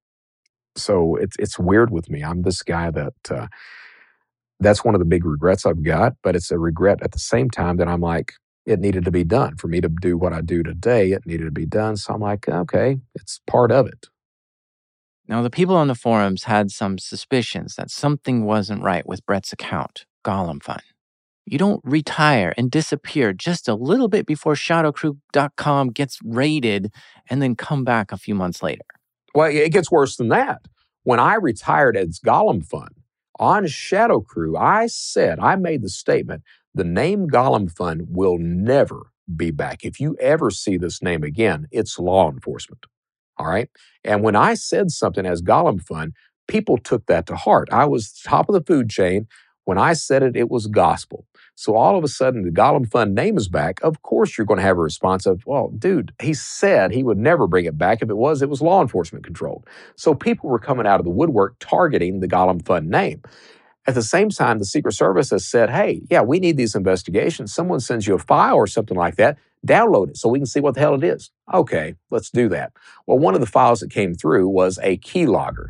so it's it's weird with me. I'm this guy that uh, that's one of the big regrets I've got, but it's a regret at the same time that I'm like, it needed to be done. For me to do what I do today, it needed to be done. So I'm like, okay, it's part of it. Now, the people on the forums had some suspicions that something wasn't right with Brett's account, Gollum Fun. You don't retire and disappear just a little bit before shadow crew dot com gets raided and then come back a few months later. Well, it gets worse than that. When I retired as Gollum Fun on Shadow Crew, I said, I made the statement, the name Gollum Fun will never be back. If you ever see this name again, it's law enforcement. All right? And when I said something as Gollum Fun, people took that to heart. I was top of the food chain. When I said it, it was gospel. So all of a sudden, the Gollum Fun name is back. Of course, you're going to have a response of, well, dude, he said he would never bring it back. If it was, it was law enforcement controlled. So people were coming out of the woodwork targeting the Gollum Fun name. At the same time, the Secret Service has said, hey, yeah, we need these investigations. Someone sends you a file or something like that, download it so we can see what the hell it is. Okay, let's do that. Well, one of the files that came through was a keylogger.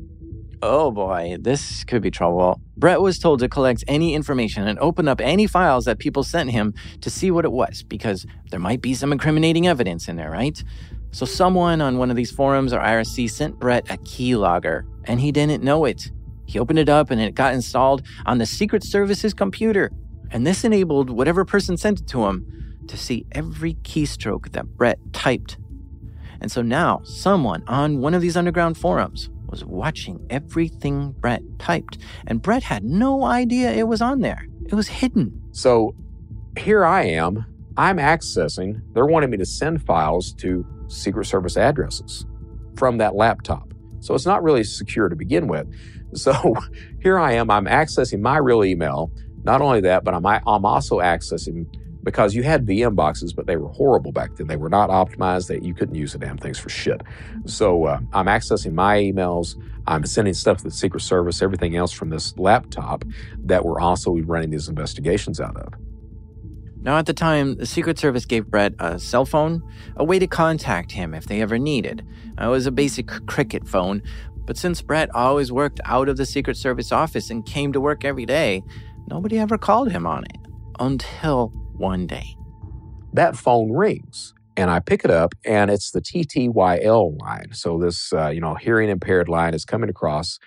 Oh boy, this could be trouble. Brett was told to collect any information and open up any files that people sent him to see what it was, because there might be some incriminating evidence in there, right? So someone on one of these forums or I R C sent Brett a keylogger, and he didn't know it. He opened it up and it got installed on the Secret Service's computer. And this enabled whatever person sent it to him to see every keystroke that Brett typed. And so now someone on one of these underground forums was watching everything Brett typed. And Brett had no idea it was on there. It was hidden. So here I am. I'm accessing. They're wanting me to send files to Secret Service addresses from that laptop. So it's not really secure to begin with. So here I am. I'm accessing my real email. Not only that, but I'm, I'm also accessing, because you had V M boxes, but they were horrible back then. They were not optimized. That you couldn't use the damn things for shit. So uh, I'm accessing my emails. I'm sending stuff to the Secret Service, everything else from this laptop that we're also running these investigations out of. Now, at the time, the Secret Service gave Brett a cell phone, a way to contact him if they ever needed. It was a basic cricket phone, but since Brett always worked out of the Secret Service office and came to work every day, nobody ever called him on it. Until one day. That phone rings, and I pick it up, and it's the T T Y L line. So this, uh, you know, hearing impaired line is coming across.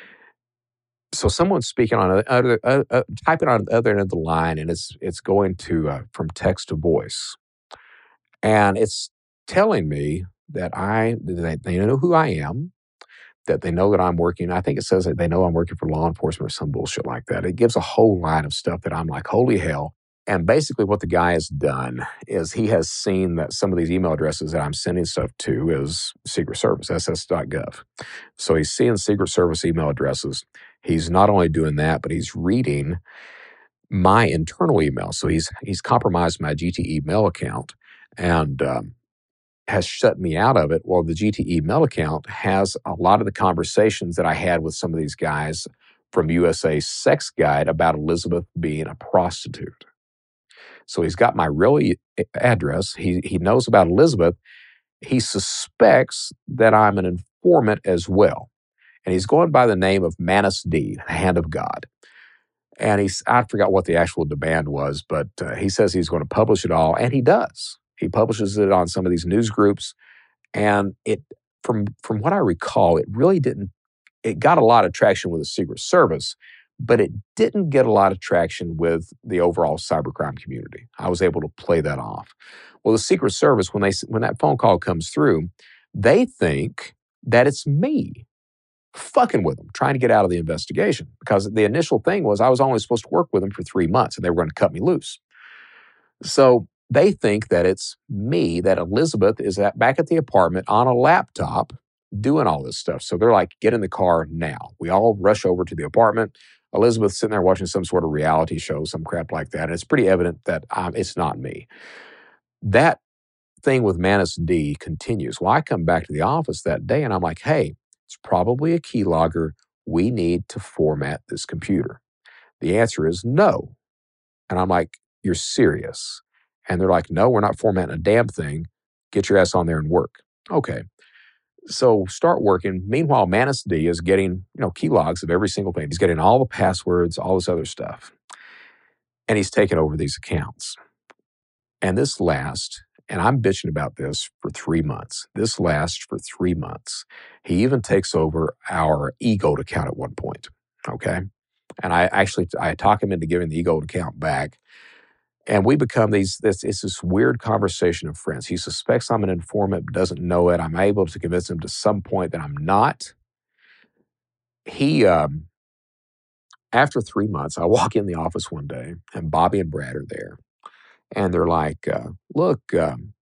So someone's speaking on the other, uh, uh, typing on the other end of the line, and it's it's going to uh, from text to voice, and it's telling me that I that they know who I am, that they know that I'm working. I think it says that they know I'm working for law enforcement or some bullshit like that. It gives a whole line of stuff that I'm like, holy hell. And basically what the guy has done is he has seen that some of these email addresses that I'm sending stuff to is Secret Service, S S dot gov. So he's seeing Secret Service email addresses. He's not only doing that, but he's reading my internal email. So he's he's compromised my G T E mail account and um, has shut me out of it. Well, the G T E mail account has a lot of the conversations that I had with some of these guys from U S A Sex Guide about Elizabeth being a prostitute. So he's got my real e- address. He he knows about Elizabeth. He suspects that I'm an informant as well. And he's going by the name of Manus D, Hand of God. And he's, I forgot what the actual demand was, but uh, he says he's going to publish it all, and he does. He publishes it on some of these news groups. And it, from from what I recall, it really didn't, it got a lot of traction with the Secret Service, but it didn't get a lot of traction with the overall cybercrime community. I was able to play that off. Well, the Secret Service, when they when that phone call comes through, they think that it's me fucking with them, trying to get out of the investigation. Because the initial thing was I was only supposed to work with them for three months and they were going to cut me loose. So they think that it's me, that Elizabeth is at, back at the apartment on a laptop doing all this stuff. So they're like, get in the car now. We all rush over to the apartment. Elizabeth's sitting there watching some sort of reality show, some crap like that. And it's pretty evident that um, it's not me. That thing with Manus D continues. Well, I come back to the office that day and I'm like, hey, it's probably a keylogger. We need to format this computer. The answer is no. And I'm like, you're serious? And they're like, no, we're not formatting a damn thing. Get your ass on there and work. Okay. So start working. Meanwhile, Manus D is getting, you know, key logs of every single thing. He's getting all the passwords, all this other stuff. And he's taking over these accounts. And this lasts, and I'm bitching about this for three months. This lasts for three months. He even takes over our eGold account at one point, okay? And I actually, I talk him into giving the eGold account back. And we become these, this, it's this weird conversation of friends. He suspects I'm an informant, but doesn't know it. I'm able to convince him to some point that I'm not. He, um, after three months, I walk in the office one day, and Bobby and Brad are there. And they're like, uh, look, um,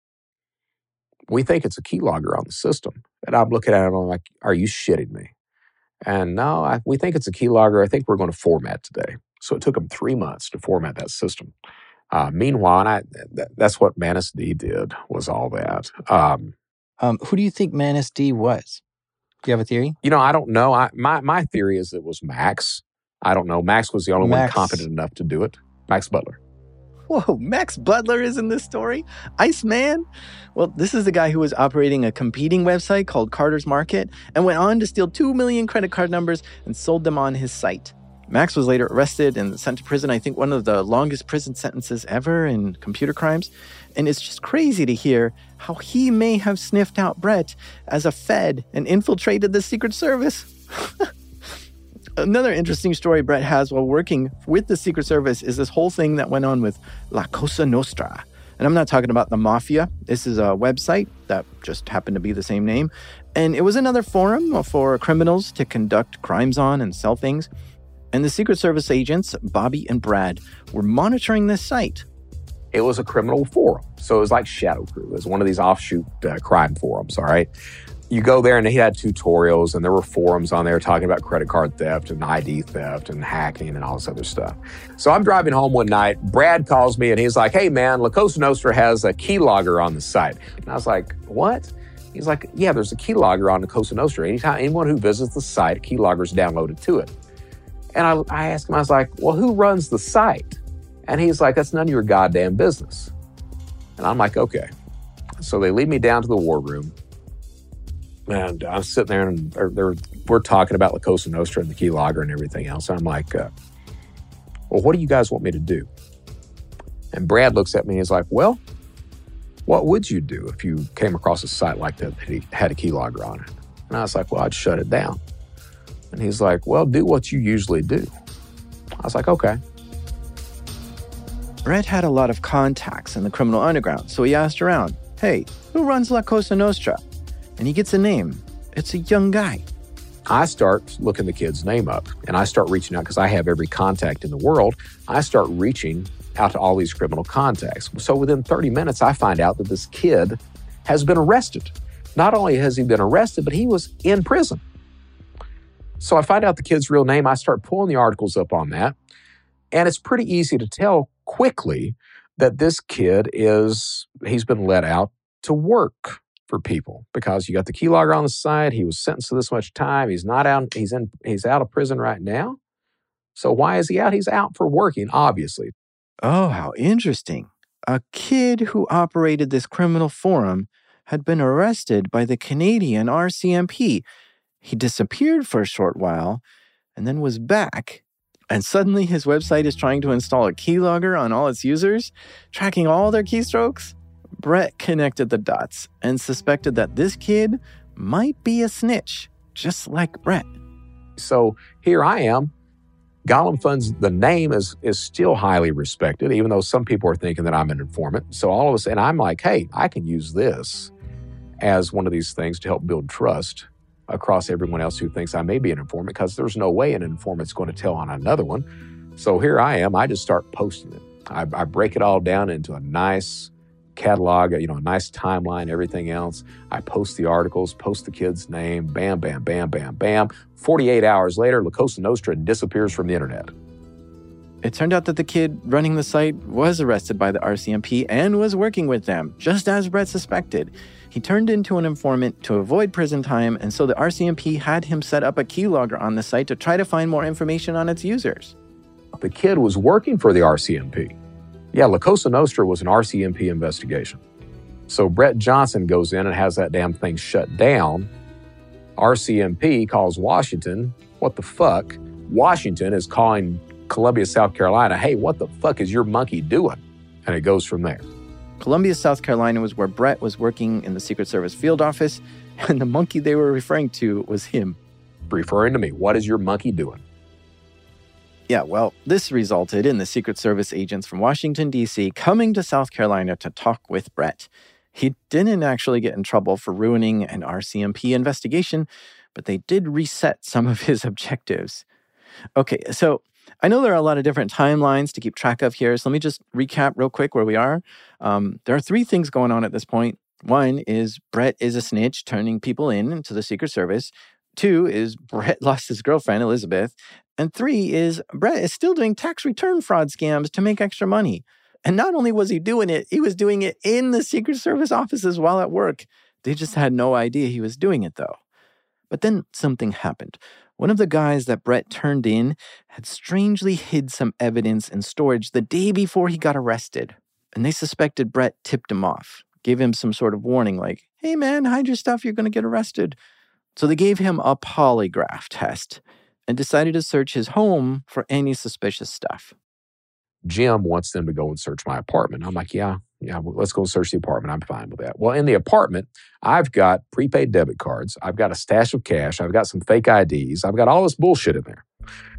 we think it's a keylogger on the system. And I'm looking at him, I'm like, are you shitting me? And no, I, we think it's a keylogger. I think we're going to format today. So it took them three months to format that system. Uh, meanwhile, and I, th- that's what Manus D did, was all that. Um, um, who do you think Manus D was? Do you have a theory? You know, I don't know. I, my my theory is it was Max. I don't know. Max was the only Max. one competent enough to do it. Max Butler. Whoa, Max Butler is in this story? Iceman? Well, this is the guy who was operating a competing website called Carter's Market and went on to steal two million credit card numbers and sold them on his site. Max was later arrested and sent to prison, I think one of the longest prison sentences ever in computer crimes. And it's just crazy to hear how he may have sniffed out Brett as a Fed and infiltrated the Secret Service. Another interesting story Brett has while working with the Secret Service is this whole thing that went on with La Cosa Nostra. And I'm not talking about the mafia. This is a website that just happened to be the same name. And it was another forum for criminals to conduct crimes on and sell things. And the Secret Service agents, Bobby and Brad, were monitoring this site. It was a criminal forum. So it was like Shadow Crew. It was one of these offshoot uh, crime forums, all right? You go there and he had tutorials and there were forums on there talking about credit card theft and I D theft and hacking and all this other stuff. So I'm driving home one night. Brad calls me and he's like, hey, man, La Cosa Nostra has a keylogger on the site. And I was like, what? He's like, yeah, there's a keylogger on La Cosa Nostra. Anytime anyone who visits the site, a keylogger's downloaded to it. And I, I asked him, I was like, well, who runs the site? And he's like, that's none of your goddamn business. And I'm like, okay. So they lead me down to the war room. And I'm sitting there and they're, they're, we're talking about La Cosa Nostra and the keylogger and everything else. And I'm like, uh, well, what do you guys want me to do? And Brad looks at me and he's like, well, what would you do if you came across a site like that that had a keylogger on it? And I was like, well, I'd shut it down. And he's like, well, do what you usually do. I was like, okay. Brett had a lot of contacts in the criminal underground, so he asked around, hey, who runs La Cosa Nostra? And he gets a name. It's a young guy. I start looking the kid's name up, and I start reaching out because I have every contact in the world. I start reaching out to all these criminal contacts. So within thirty minutes, I find out that this kid has been arrested. Not only has he been arrested, but he was in prison. So I find out the kid's real name. I start pulling the articles up on that. And it's pretty easy to tell quickly that this kid is, he's been let out to work for people because you got the keylogger on the side. He was sentenced to this much time. He's not out, he's in, he's out of prison right now. So why is he out? He's out for working, obviously. Oh, how interesting. A kid who operated this criminal forum had been arrested by the Canadian R C M P. He disappeared for a short while and then was back. And suddenly his website is trying to install a keylogger on all its users, tracking all their keystrokes. Brett connected the dots and suspected that this kid might be a snitch, just like Brett. So here I am. Gollum Funds, the name is is still highly respected, even though some people are thinking that I'm an informant. So all of a sudden, I'm like, hey, I can use this as one of these things to help build trust across everyone else who thinks I may be an informant, because there's no way an informant's going to tell on another one. So here I am. I just start posting it. I, I break it all down into a nice catalog, you know, a nice timeline, everything else. I post the articles, post the kid's name, bam, bam, bam, bam, bam. forty-eight hours later, La Cosa Nostra disappears from the internet. It turned out that the kid running the site was arrested by the R C M P and was working with them, just as Brett suspected. He turned into an informant to avoid prison time, and so the R C M P had him set up a keylogger on the site to try to find more information on its users. The kid was working for the R C M P. Yeah, La Cosa Nostra was an R C M P investigation. So Brett Johnson goes in and has that damn thing shut down. R C M P calls Washington. What the fuck? Washington is calling Columbia, South Carolina. Hey, what the fuck is your monkey doing? And it goes from there. Columbia, South Carolina was where Brett was working in the Secret Service field office, and the monkey they were referring to was him. Referring to me. What is your monkey doing? Yeah, well, this resulted in the Secret Service agents from Washington, D C coming to South Carolina to talk with Brett. He didn't actually get in trouble for ruining an R C M P investigation, but they did reset some of his objectives. Okay, so I know there are a lot of different timelines to keep track of here, so let me just recap real quick where we are. Um, there are three things going on at this point. One is Brett is a snitch, turning people in into the Secret Service. Two is Brett lost his girlfriend, Elizabeth. And three is Brett is still doing tax return fraud scams to make extra money. And not only was he doing it, he was doing it in the Secret Service offices while at work. They just had no idea he was doing it, though. But then something happened. One of the guys that Brett turned in had strangely hid some evidence in storage the day before he got arrested. And they suspected Brett tipped him off, gave him some sort of warning like, hey man, hide your stuff, you're going to get arrested. So they gave him a polygraph test and decided to search his home for any suspicious stuff. Jim wants them to go and search my apartment. I'm like, yeah, yeah, well, let's go and search the apartment. I'm fine with that. Well, in the apartment, I've got prepaid debit cards. I've got a stash of cash. I've got some fake I Ds. I've got all this bullshit in there.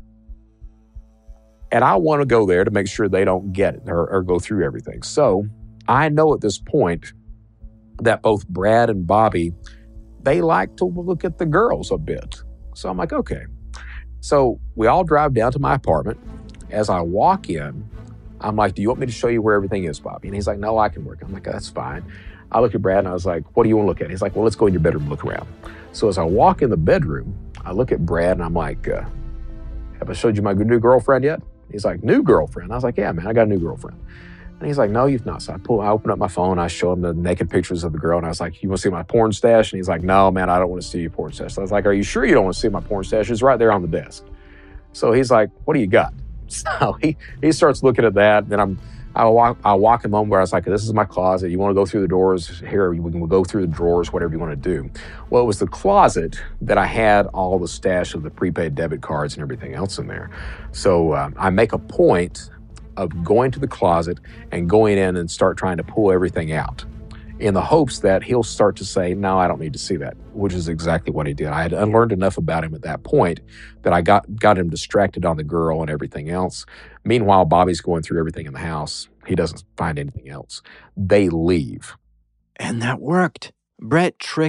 And I want to go there to make sure they don't get it or, or go through everything. So I know at this point that both Brad and Bobby, they like to look at the girls a bit. So I'm like, okay. So we all drive down to my apartment. As I walk in, I'm like, do you want me to show you where everything is, Bobby? And he's like, no, I can work. I'm like, that's fine. I look at Brad and I was like, what do you want to look at? He's like, well, let's go in your bedroom and look around. So as I walk in the bedroom, I look at Brad and I'm like, uh, have I showed you my new girlfriend yet? He's like, new girlfriend? I was like, yeah, man, I got a new girlfriend. And he's like, no, you've not. So I pull, I open up my phone, I show him the naked pictures of the girl, and I was like, you want to see my porn stash? And he's like, no, man, I don't want to see your porn stash. So I was like, are you sure you don't want to see my porn stash? It's right there on the desk. So he's like, what do you got? So he, he starts looking at that. Then I'm, I walk, I walk him home where I was like, this is my closet. You want to go through the doors? Here, we can go through the drawers, whatever you want to do. Well, it was the closet that I had all the stash of the prepaid debit cards and everything else in there. So uh, I make a point of going to the closet and going in and start trying to pull everything out in the hopes that he'll start to say, no, I don't need to see that, which is exactly what he did. I had unlearned enough about him at that point that I got, got him distracted on the girl and everything else. Meanwhile, Bobby's going through everything in the house. He doesn't find anything else. They leave. And that worked. Brett tricked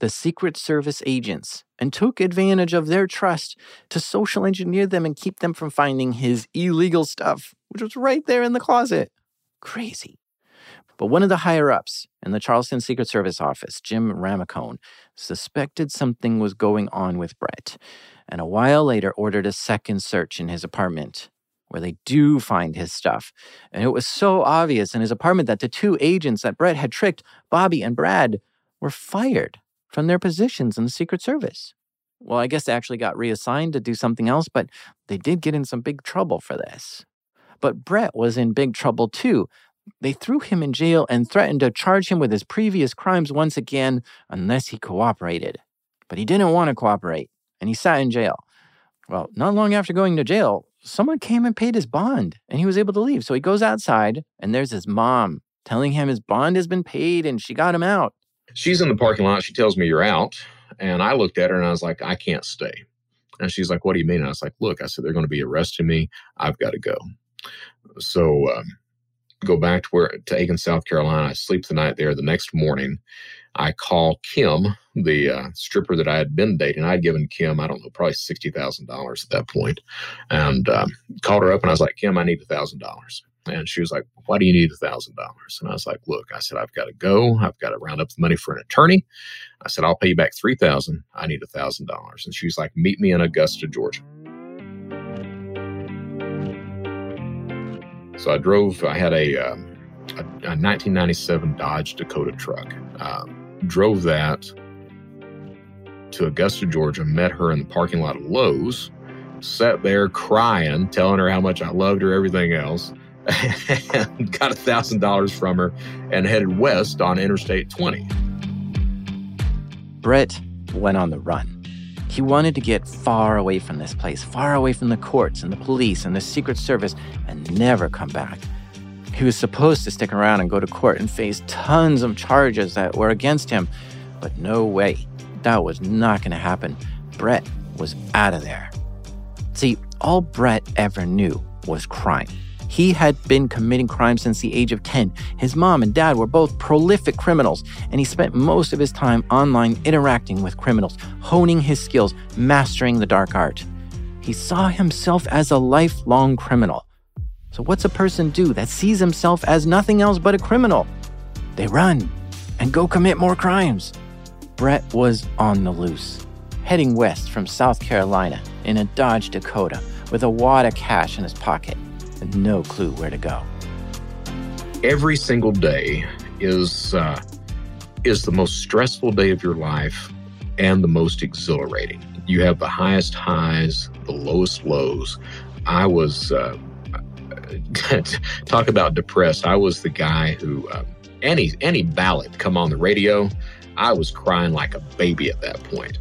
the Secret Service agents and took advantage of their trust to social engineer them and keep them from finding his illegal stuff, which was right there in the closet. Crazy. But one of the higher-ups in the Charleston Secret Service office, Jim Ramacone, suspected something was going on with Brett, and a while later ordered a second search in his apartment, where they do find his stuff. And it was so obvious in his apartment that the two agents that Brett had tricked, Bobby and Brad, were fired from their positions in the Secret Service. Well, I guess they actually got reassigned to do something else, but they did get in some big trouble for this. But Brett was in big trouble too. They threw him in jail and threatened to charge him with his previous crimes once again unless he cooperated. But he didn't want to cooperate, and he sat in jail. Well, not long after going to jail, someone came and paid his bond, and he was able to leave. So he goes outside, and there's his mom telling him his bond has been paid, and she got him out. She's in the parking lot. She tells me, "You're out." And I looked at her, and I was like, "I can't stay." And she's like, "What do you mean?" And I was like, "Look," I said, "they're going to be arresting me. I've got to go." So um, go back to where to Aiken, South Carolina. I sleep the night there. The next morning, I call Kim, the uh, stripper that I had been dating. I had given Kim, I don't know, probably sixty thousand dollars at that point, and um, called her up, and I was like, "Kim, I need one thousand dollars. And she was like, "Why do you need one thousand dollars? And I was like, "Look," I said, "I've got to go. I've got to round up the money for an attorney." I said, "I'll pay you back three thousand dollars. I need one thousand dollars. And she was like, "Meet me in Augusta, Georgia." So I drove, I had a, um, a, a nineteen ninety-seven Dodge Dakota truck. Um, drove that to Augusta, Georgia, met her in the parking lot of Lowe's, sat there crying, telling her how much I loved her, everything else, and got one thousand dollars from her and headed west on Interstate twenty. Brett went on the run. He wanted to get far away from this place, far away from the courts and the police and the Secret Service, and never come back. He was supposed to stick around and go to court and face tons of charges that were against him, but no way. That was not going to happen. Brett was out of there. See, all Brett ever knew was crime. He had been committing crime since the age of ten. His mom and dad were both prolific criminals, and he spent most of his time online interacting with criminals, honing his skills, mastering the dark art. He saw himself as a lifelong criminal. So what's a person do that sees himself as nothing else but a criminal? They run and go commit more crimes. Brett was on the loose, heading west from South Carolina in a Dodge Dakota with a wad of cash in his pocket and no clue where to go. Every single day is uh, is the most stressful day of your life and the most exhilarating. You have the highest highs, the lowest lows. I was, uh, talk about depressed. I was the guy who, uh, any any ballad come on the radio, I was crying like a baby at that point.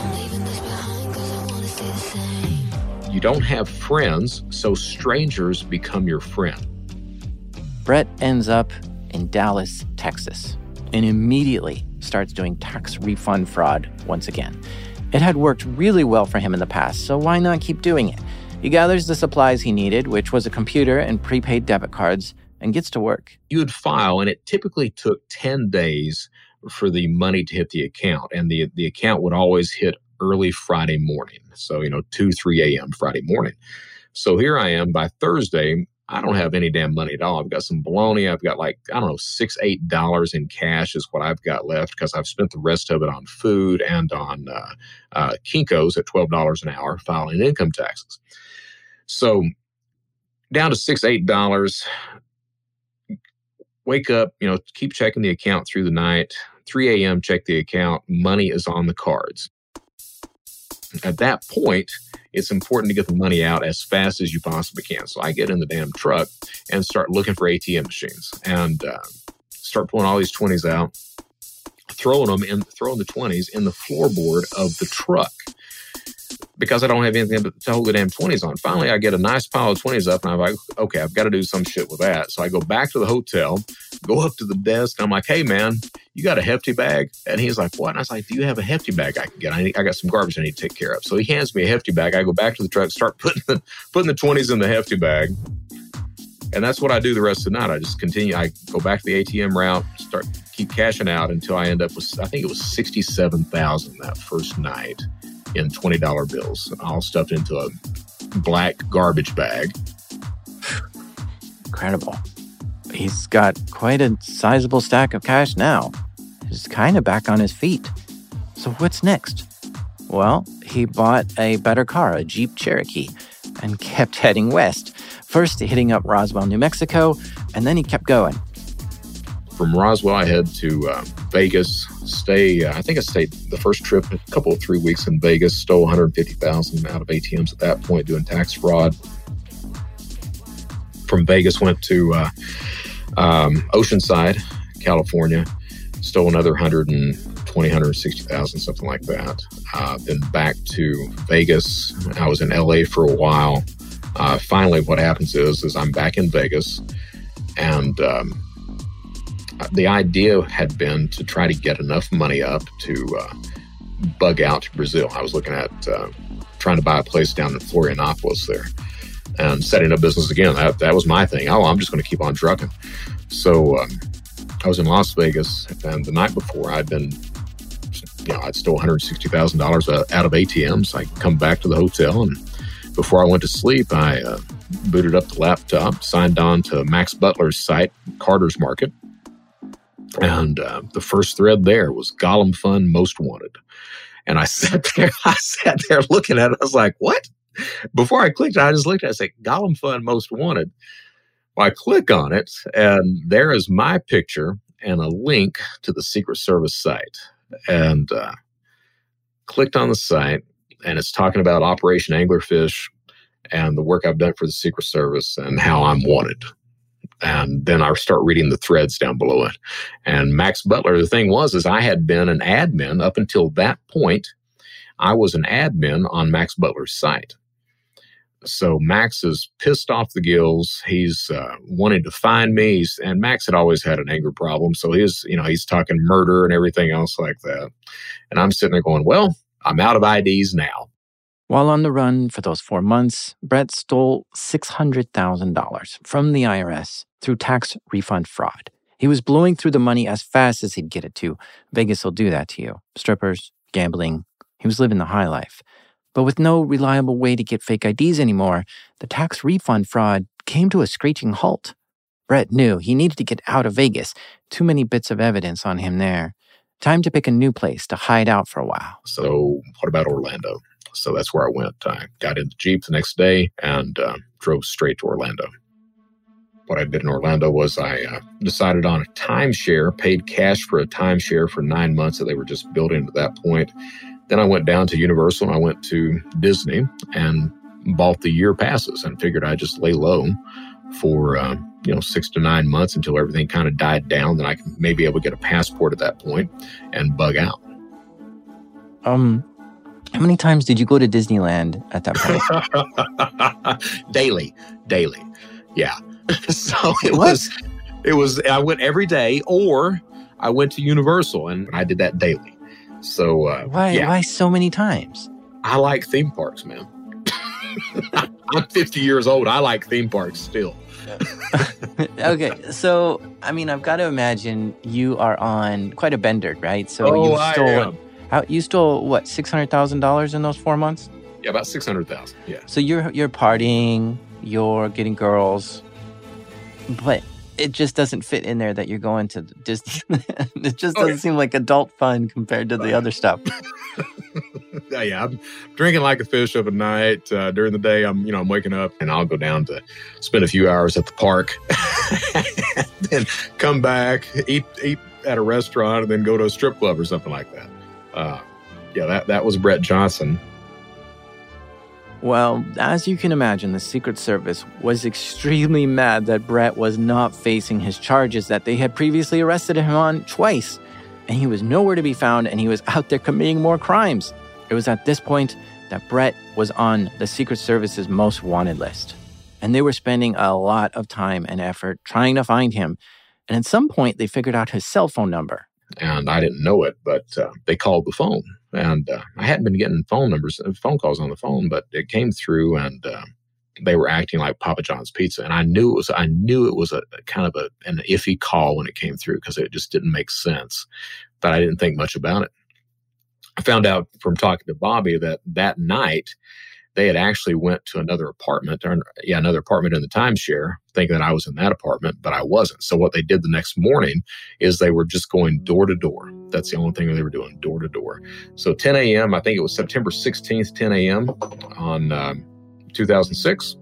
You don't have friends, so strangers become your friend. Brett ends up in Dallas, Texas, and immediately starts doing tax refund fraud once again. It had worked really well for him in the past, so why not keep doing it? He gathers the supplies he needed, which was a computer and prepaid debit cards, and gets to work. You would file, and it typically took ten days for the money to hit the account, and the, the account would always hit early Friday morning. So, you know, two, three a.m. Friday morning. So here I am by Thursday. I don't have any damn money at all. I've got some bologna. I've got like, I don't know, six, eight dollars in cash is what I've got left because I've spent the rest of it on food and on uh, uh, Kinko's at twelve dollars an hour filing income taxes. So down to six, eight dollars. Wake up, you know, keep checking the account through the night. three a.m., check the account. Money is on the cards. At that point, it's important to get the money out as fast as you possibly can. So I get in the damn truck and start looking for A T M machines and uh, start pulling all these twenties out, throwing them in, throwing the twenties in the floorboard of the truck because I don't have anything to hold the damn twenties on. Finally, I get a nice pile of twenties up and I'm like, okay, I've got to do some shit with that. So I go back to the hotel, go up to the desk, and I'm like, "Hey, man, you got a hefty bag?" And he's like, "What?" And I was like, "Do you have a hefty bag I can get? I, need, I got some garbage I need to take care of." So he hands me a hefty bag. I go back to the truck, start putting the, putting the twenties in the hefty bag. And that's what I do the rest of the night. I just continue. I go back to the A T M route, start keep cashing out until I end up with, I think it was sixty-seven thousand dollars that first night in twenty dollar bills, all stuffed into a black garbage bag. Incredible. He's got quite a sizable stack of cash now. He's kind of back on his feet. So what's next? Well, he bought a better car, a Jeep Cherokee, and kept heading west. First hitting up Roswell, New Mexico, and then he kept going. From Roswell, I head to uh, Vegas, stay, uh, I think I stayed the first trip, a couple of three weeks in Vegas, stole one hundred fifty thousand dollars out of A T Ms at that point doing tax fraud. From Vegas, went to uh, um, Oceanside, California, stole another one hundred twenty, one hundred sixty thousand, something like that. Uh, then back to Vegas. I was in L A for a while. Uh, finally, what happens is, is I'm back in Vegas, and um, the idea had been to try to get enough money up to uh, bug out to Brazil. I was looking at uh, trying to buy a place down in Florianopolis there and setting up business again. That, that was my thing. Oh, I'm just going to keep on trucking. So um, I was in Las Vegas, and the night before I'd been, you know, I'd stole one hundred sixty thousand dollars out of A T Ms. I come back to the hotel, and before I went to sleep, I uh, booted up the laptop, signed on to Max Butler's site, Carter's Market. And uh, the first thread there was Gollum Fund Most Wanted. And I sat there, I sat there looking at it. I was like, what? Before I clicked, I just looked at it. I said, Gollum Fund Most Wanted. Well, I click on it, and there is my picture and a link to the Secret Service site. And uh, clicked on the site, and it's talking about Operation Anglerfish and the work I've done for the Secret Service and how I'm wanted. And then I start reading the threads down below it. And Max Butler, the thing was, is I had been an admin up until that point. I was an admin on Max Butler's site. So Max is pissed off the gills. He's uh, wanting to find me. He's, and Max had always had an anger problem. So he's, you know, he's talking murder and everything else like that. And I'm sitting there going, well, I'm out of I Ds now. While on the run for those four months, Brett stole six hundred thousand dollars from the I R S through tax refund fraud. He was blowing through the money as fast as he'd get it to. Vegas will do that to you. Strippers, gambling. He was living the high life. But with no reliable way to get fake I Ds anymore, the tax refund fraud came to a screeching halt. Brett knew he needed to get out of Vegas. Too many bits of evidence on him there. Time to pick a new place to hide out for a while. So what about Orlando? So that's where I went. I got in the Jeep the next day and uh, drove straight to Orlando. What I did in Orlando was I uh, decided on a timeshare, paid cash for a timeshare for nine months that they were just building at that point. Then I went down to Universal and I went to Disney and bought the year passes and figured I'd just lay low for, uh, you know, six to nine months until everything kind of died down. Then I could maybe able to get a passport at that point and bug out. Um, how many times did you go to Disneyland at that point? daily, daily. Yeah. So it was, it was, I went every day, or I went to Universal and I did that daily. So, uh, why, yeah. why so many times? I like theme parks, man. I'm fifty years old. I like theme parks still. Okay. So, I mean, I've got to imagine you are on quite a bender, right? So oh, you stole, I am. How, you stole what, six hundred thousand dollars in those four months? Yeah, about six hundred thousand. Yeah. So you're, you're partying, you're getting girls, but it just doesn't fit in there that you're going to Disney. It just doesn't okay. seem like adult fun compared to the other stuff. Yeah, I'm drinking like a fish of a night. Uh, during the day, I'm, you know, I'm waking up and I'll go down to spend a few hours at the park, and then come back, eat eat at a restaurant, and then go to a strip club or something like that. Uh, yeah, that that was Brett Johnson. Well, as you can imagine, the Secret Service was extremely mad that Brett was not facing his charges that they had previously arrested him on twice. And he was nowhere to be found, and he was out there committing more crimes. It was at this point that Brett was on the Secret Service's most wanted list. And they were spending a lot of time and effort trying to find him. And at some point, they figured out his cell phone number. And I didn't know it, but uh, they called the phone. And uh, I hadn't been getting phone numbers, phone calls on the phone, but it came through, and uh, they were acting like Papa John's Pizza. And I knew it was, I knew it was a, a kind of a, an iffy call when it came through because it just didn't make sense, but I didn't think much about it. I found out from talking to Bobby that that night they had actually went to another apartment, or yeah, another apartment in the timeshare, thinking that I was in that apartment, but I wasn't. So what they did the next morning is they were just going door to door. That's the only thing they were doing, door to door. So ten a.m., I think it was September sixteenth, ten a.m. on um, two thousand six,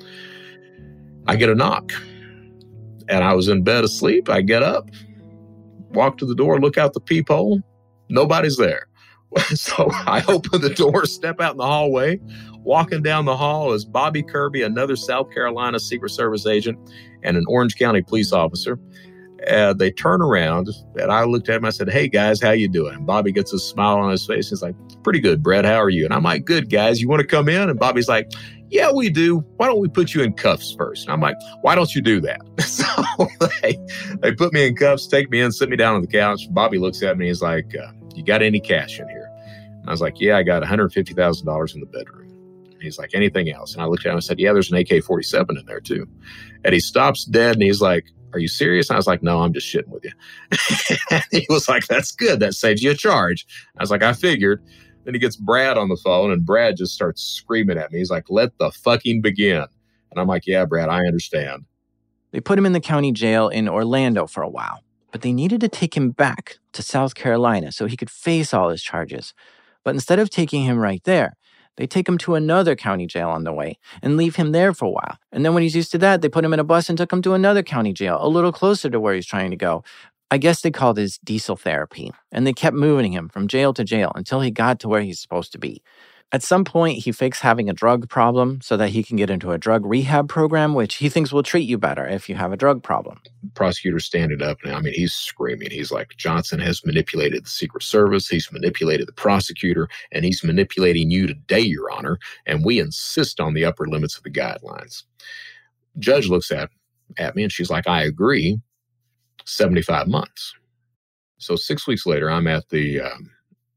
I get a knock. And I was in bed asleep. I get up, walk to the door, look out the peephole. Nobody's there. So I open the door, step out in the hallway. Walking down the hall is Bobby Kirby, another South Carolina Secret Service agent, and an Orange County police officer. Uh, they turn around, and I looked at him. I said, "Hey, guys, how you doing?" And Bobby gets a smile on his face. He's like, "Pretty good, Brett. How are you?" And I'm like, "Good, guys. You want to come in?" And Bobby's like, "Yeah, we do. Why don't we put you in cuffs first?" And I'm like, "Why don't you do that?" So they, they put me in cuffs, take me in, sit me down on the couch. Bobby looks at me. He's like, uh, "You got any cash in here?" And I was like, "Yeah, I got one hundred fifty thousand dollars in the bedroom." He's like, "Anything else?" And I looked at him and said, "Yeah, there's an A K forty-seven in there too." And he stops dead and he's like, "Are you serious?" And I was like, "No, I'm just shitting with you." And he was like, "That's good. That saves you a charge." I was like, "I figured." Then he gets Brad on the phone and Brad just starts screaming at me. He's like, "Let the fucking begin." And I'm like, "Yeah, Brad, I understand." They put him in the county jail in Orlando for a while, but they needed to take him back to South Carolina so he could face all his charges. But instead of taking him right there, they take him to another county jail on the way and leave him there for a while. And then when he's used to that, they put him in a bus and took him to another county jail, a little closer to where he's trying to go. I guess they called this diesel therapy. And they kept moving him from jail to jail until he got to where he's supposed to be. At some point, he fakes having a drug problem so that he can get into a drug rehab program, which he thinks will treat you better if you have a drug problem. The prosecutor's standing up now. I mean, he's screaming. He's like, "Johnson has manipulated the Secret Service. He's manipulated the prosecutor, and he's manipulating you today, Your Honor. And we insist on the upper limits of the guidelines." Judge looks at, at me and she's like, "I agree. seventy-five months. So six weeks later, I'm at the um,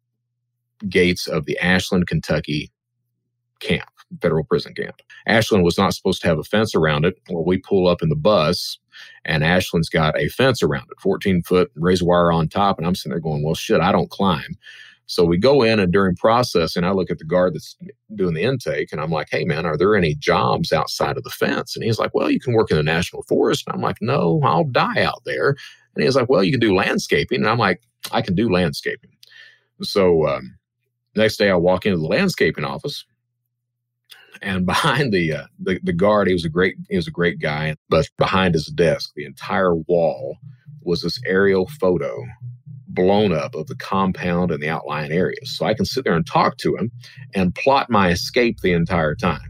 gates of the Ashland, Kentucky camp, federal prison camp. Ashland was not supposed to have a fence around it. Well, we pull up in the bus and Ashland's got a fence around it, fourteen foot razor wire on top. And I'm sitting there going, well, shit, I don't climb. So we go in and during processing, I look at the guard that's doing the intake and I'm like, "Hey man, are there any jobs outside of the fence?" And he's like, "Well, you can work in the National Forest." And I'm like, "No, I'll die out there." And he's like, "Well, you can do landscaping." And I'm like, "I can do landscaping." So, um, next day I walk into the landscaping office and behind the, uh, the, the guard, he was a great, he was a great guy, but behind his desk, the entire wall was this aerial photo blown up of the compound and the outlying areas. So I can sit there and talk to him and plot my escape the entire time.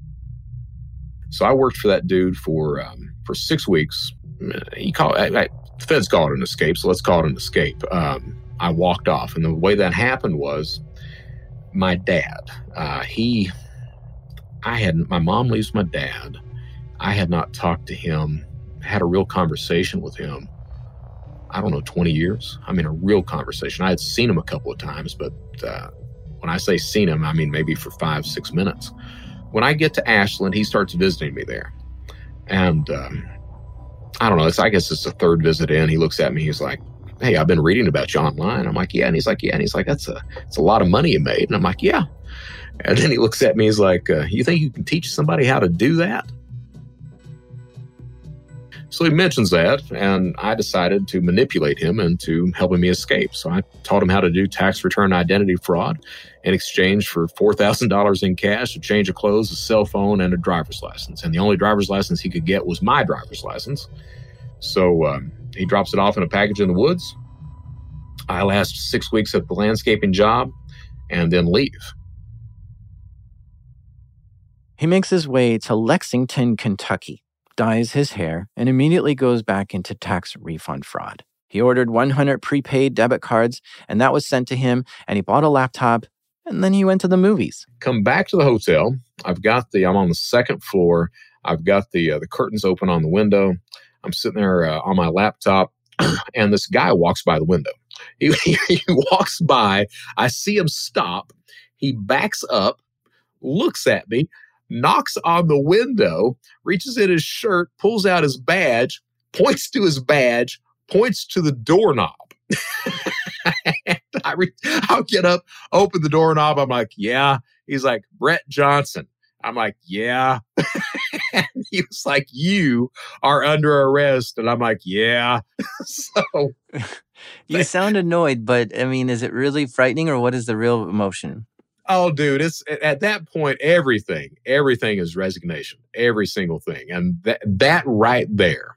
So I worked for that dude for, um, for six weeks. He called, I, I, the feds call it an escape. So let's call it an escape. Um, I walked off and the way that happened was, my dad, uh, he, I had, my mom leaves my dad. I had not talked to him, had a real conversation with him. I don't know, twenty years. I mean, a real conversation. I had seen him a couple of times, but uh, when I say seen him, I mean, maybe for five, six minutes. When I get to Ashland, he starts visiting me there. And um, I don't know, it's, I guess it's the third visit in. He looks at me, he's like, "Hey, I've been reading about you online." I'm like, "Yeah." And he's like, "Yeah." And he's like, that's a, it's a lot of money you made. And I'm like, "Yeah." And then he looks at me, he's like, uh, "You think you can teach somebody how to do that?" So he mentions that, and I decided to manipulate him into helping me escape. So I taught him how to do tax return identity fraud in exchange for four thousand dollars in cash, a change of clothes, a cell phone, and a driver's license. And the only driver's license he could get was my driver's license. So um, he drops it off in a package in the woods. I last six weeks at the landscaping job and then leave. He makes his way to Lexington, Kentucky, dyes his hair, and immediately goes back into tax refund fraud. He ordered one hundred prepaid debit cards, and that was sent to him, and he bought a laptop, and then he went to the movies. Come back to the hotel. I've got the, I'm on the second floor. I've got the uh, the curtains open on the window. I'm sitting there uh, on my laptop, and this guy walks by the window. He, he walks by. I see him stop. He backs up, looks at me. knocks on the window, reaches in his shirt, pulls out his badge, points to his badge, points to the doorknob. And I re- I'll get up, open the doorknob. I'm like, yeah. He's like, Brett Johnson. I'm like, yeah. And he was like, you are under arrest. And I'm like, yeah. So you sound annoyed, but I mean, is it really frightening or what is the real emotion? Oh, dude, it's at that point, everything, everything is resignation, every single thing. And that, that right there,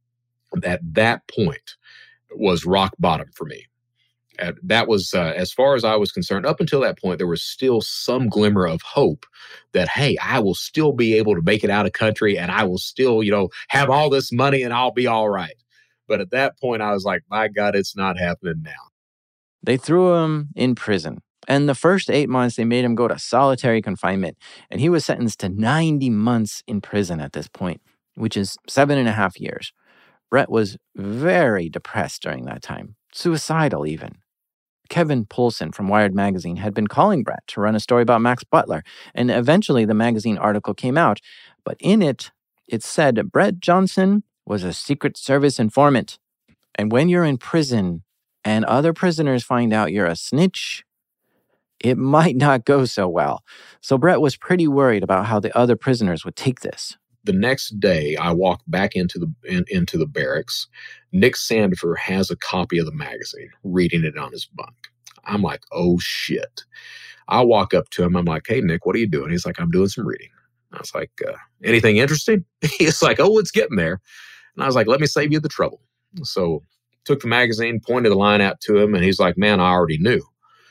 at that point was rock bottom for me. Uh, that was, uh, as far as I was concerned, up until that point, there was still some glimmer of hope that, hey, I will still be able to make it out of country and I will still, you know, have all this money and I'll be all right. But at that point, I was like, my God, it's not happening now. They threw him in prison. And the first eight months, they made him go to solitary confinement. And he was sentenced to ninety months in prison at this point, which is seven and a half years. Brett was very depressed during that time, suicidal even. Kevin Poulsen from Wired Magazine had been calling Brett to run a story about Max Butler, and eventually the magazine article came out. But in it, it said Brett Johnson was a Secret Service informant. And when you're in prison and other prisoners find out you're a snitch, it might not go so well. So Brett was pretty worried about how the other prisoners would take this. The next day, I walked back into the in, into the barracks. Nick Sandifer has a copy of the magazine, reading it on his bunk. I'm like, oh, shit. I walk up to him. I'm like, hey, Nick, what are you doing? He's like, I'm doing some reading. I was like, uh, anything interesting? He's like, oh, it's getting there. And I was like, let me save you the trouble. So took the magazine, pointed the line out to him, and he's like, man, I already knew.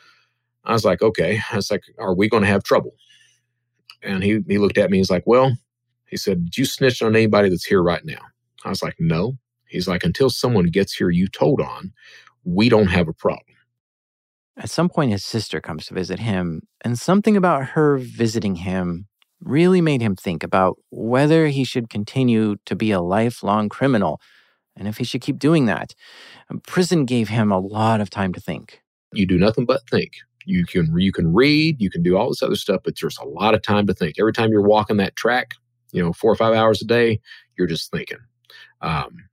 I was like, okay. I was like, are we going to have trouble? And he he looked at me. He's like, well, he said, did you snitch on anybody that's here right now? I was like, no. He's like, until someone gets here you told on, we don't have a problem. At some point, his sister comes to visit him, and something about her visiting him really made him think about whether he should continue to be a lifelong criminal and if he should keep doing that. Prison gave him a lot of time to think. You do nothing but think. You can you can read, you can do all this other stuff, but there's a lot of time to think. Every time you're walking that track, you know, four or five hours a day, you're just thinking. Um,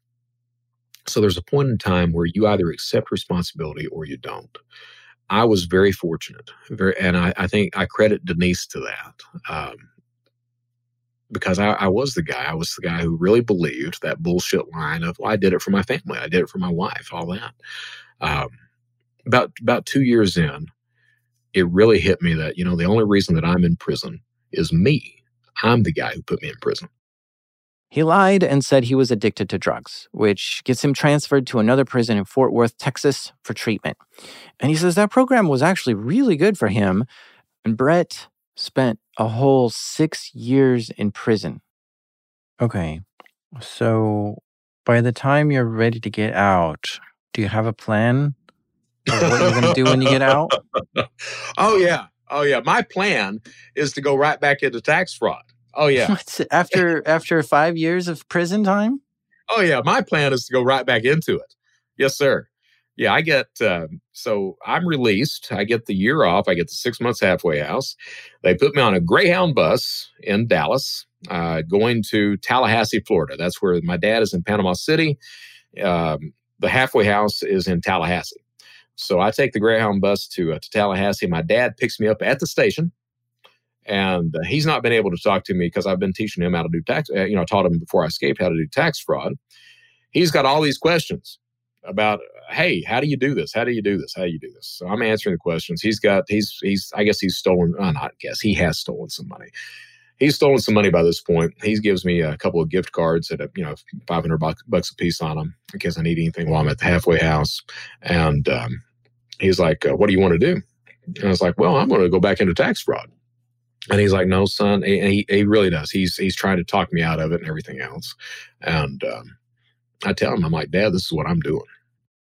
so there's a point in time where you either accept responsibility or you don't. I was very fortunate, very, and I, I think I credit Denise to that, um, because I, I was the guy. I was the guy who really believed that bullshit line of, well, I did it for my family, I did it for my wife, all that. Um, about about two years in, it really hit me that, you know, the only reason that I'm in prison is me. I'm the guy who put me in prison. He lied and said he was addicted to drugs, which gets him transferred to another prison in Fort Worth, Texas, for treatment. And he says that program was actually really good for him. And Brett spent a whole six years in prison. Okay, so by the time you're ready to get out, do you have a plan of what you're going to do when you get out? Oh, yeah. Oh, yeah. My plan is to go right back into tax fraud. Oh, yeah. What? After after five years of prison time? Oh, yeah. My plan is to go right back into it. Yes, sir. Yeah, I get, uh, so I'm released. I get the year off. I get the six months halfway house. They put me on a Greyhound bus in Dallas, uh, going to Tallahassee, Florida. That's where my dad is in Panama City. Um, the halfway house is in Tallahassee. So I take the Greyhound bus to, uh, to Tallahassee. My dad picks me up at the station. And uh, he's not been able to talk to me because I've been teaching him how to do tax. Uh, you know, I taught him before I escaped how to do tax fraud. He's got all these questions about, hey, how do you do this? How do you do this? How do you do this? So I'm answering the questions. He's got, he's, he's, I guess he's stolen, uh, not guess, he has stolen some money. He's stolen some money by this point. He gives me a couple of gift cards at, a, you know, five hundred bucks, bucks a piece on them in case I need anything while I'm at the halfway house. And um, he's like, uh, what do you want to do? And I was like, well, I'm going to go back into tax fraud. And he's like, no, son, and he, he really does. He's he's trying to talk me out of it and everything else. And um, I tell him, I'm like, Dad, this is what I'm doing.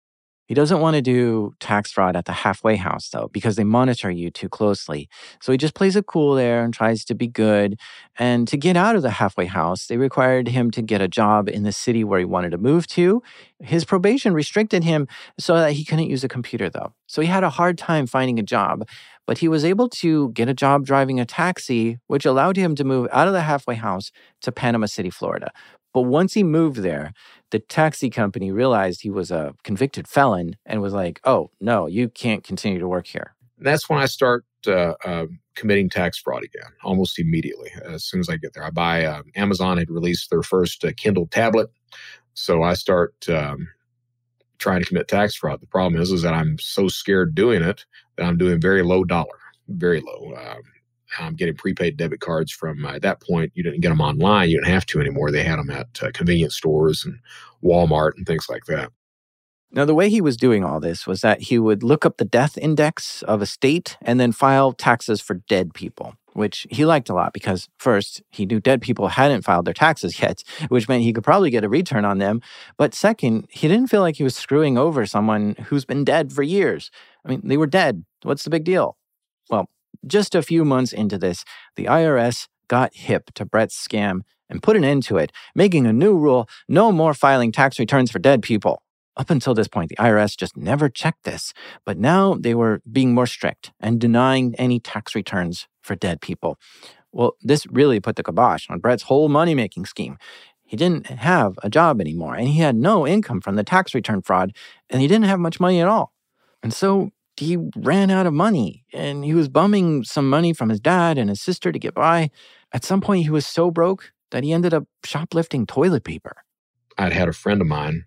He doesn't want to do tax fraud at the halfway house, though, because they monitor you too closely. So he just plays it cool there and tries to be good. And to get out of the halfway house, they required him to get a job in the city where he wanted to move to. His probation restricted him so that he couldn't use a computer, though. So he had a hard time finding a job, but he was able to get a job driving a taxi, which allowed him to move out of the halfway house to Panama City, Florida. But once he moved there, the taxi company realized he was a convicted felon and was like, oh, no, you can't continue to work here. That's when I start uh, uh, committing tax fraud again, almost immediately. As soon as I get there, I buy, uh, Amazon had released their first uh, Kindle tablet. So I start um, trying to commit tax fraud. The problem is, is that I'm so scared doing it that I'm doing very low dollar, very low. Um, I'm getting prepaid debit cards from, uh, at that point, you didn't get them online. You didn't have to anymore. They had them at uh, convenience stores and Walmart and things like that. Now, the way he was doing all this was that he would look up the death index of a state and then file taxes for dead people, which he liked a lot because, first, he knew dead people hadn't filed their taxes yet, which meant he could probably get a return on them. But second, he didn't feel like he was screwing over someone who's been dead for years. I mean, they were dead. What's the big deal? Well, just a few months into this, the I R S got hip to Brett's scam and put an end to it, making a new rule: no more filing tax returns for dead people. Up until this point, the I R S just never checked this, but now they were being more strict and denying any tax returns for dead people. Well, this really put the kibosh on Brett's whole money-making scheme. He didn't have a job anymore, and he had no income from the tax return fraud, and he didn't have much money at all. And so he ran out of money, and he was bumming some money from his dad and his sister to get by. At some point, he was so broke that he ended up shoplifting toilet paper. I'd had a friend of mine.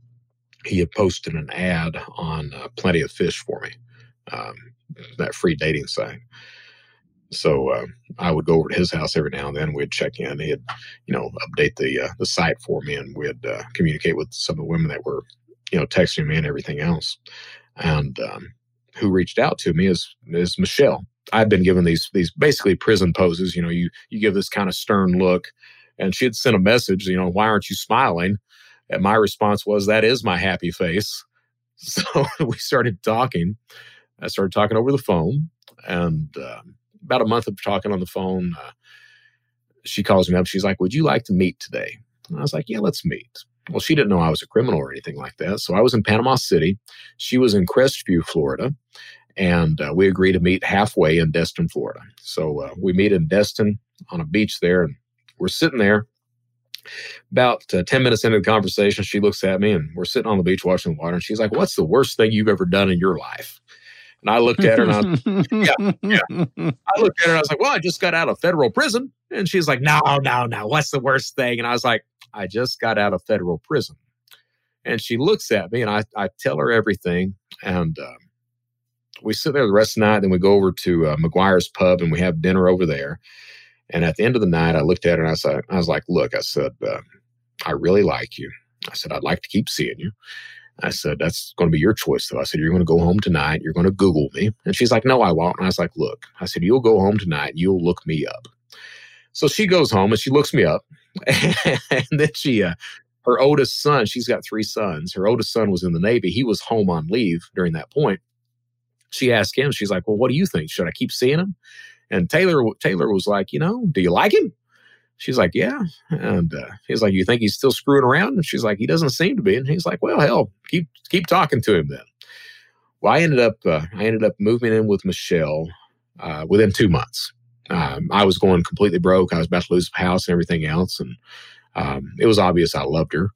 He had posted an ad on uh, Plenty of Fish for me, um, that free dating site. So uh, I would go over to his house every now and then. We'd check in. He'd, you know, update the uh, the site for me, and we'd uh, communicate with some of the women that were, you know, texting me and everything else. And um, who reached out to me is is Michelle. I've been given these these basically prison poses. You know, you you give this kind of stern look, and she had sent a message. You know, why aren't you smiling? And my response was, that is my happy face. So we started talking. I started talking over the phone, and uh, about a month of talking on the phone, uh, she calls me up. She's like, would you like to meet today? And I was like, yeah, let's meet. Well, she didn't know I was a criminal or anything like that. So I was in Panama City. She was in Crestview, Florida. And uh, we agreed to meet halfway in Destin, Florida. So uh, we meet in Destin on a beach there, and we're sitting there. About uh, ten minutes into the conversation, she looks at me, and we're sitting on the beach watching the water, and she's like, what's the worst thing you've ever done in your life? And I looked at her, and I was, yeah, yeah. I looked at her, and I was like, well, I just got out of federal prison. And she's like, no, no, no, what's the worst thing? And I was like, I just got out of federal prison. And she looks at me, and I, I tell her everything, and um, we sit there the rest of the night. Then we go over to uh, McGuire's Pub, and we have dinner over there. And at the end of the night, I looked at her and I said, I was like, look, I said, uh, I really like you. I said, I'd like to keep seeing you. I said, that's going to be your choice, though. I said, you're going to go home tonight. You're going to Google me. And she's like, no, I won't. And I was like, look, I said, you'll go home tonight. And you'll look me up. So she goes home and she looks me up. And then she, uh, her oldest son, she's got three sons. Her oldest son was in the Navy. He was home on leave during that point. She asked him, she's like, well, what do you think? Should I keep seeing him? And Taylor Taylor was like, you know, do you like him? She's like, yeah. And uh, he's like, you think he's still screwing around? And she's like, he doesn't seem to be. And he's like, well, hell, keep keep talking to him then. Well, I ended up uh, I ended up moving in with Michelle uh, within two months. Um, I was going completely broke. I was about to lose the house and everything else, and um, it was obvious I loved her.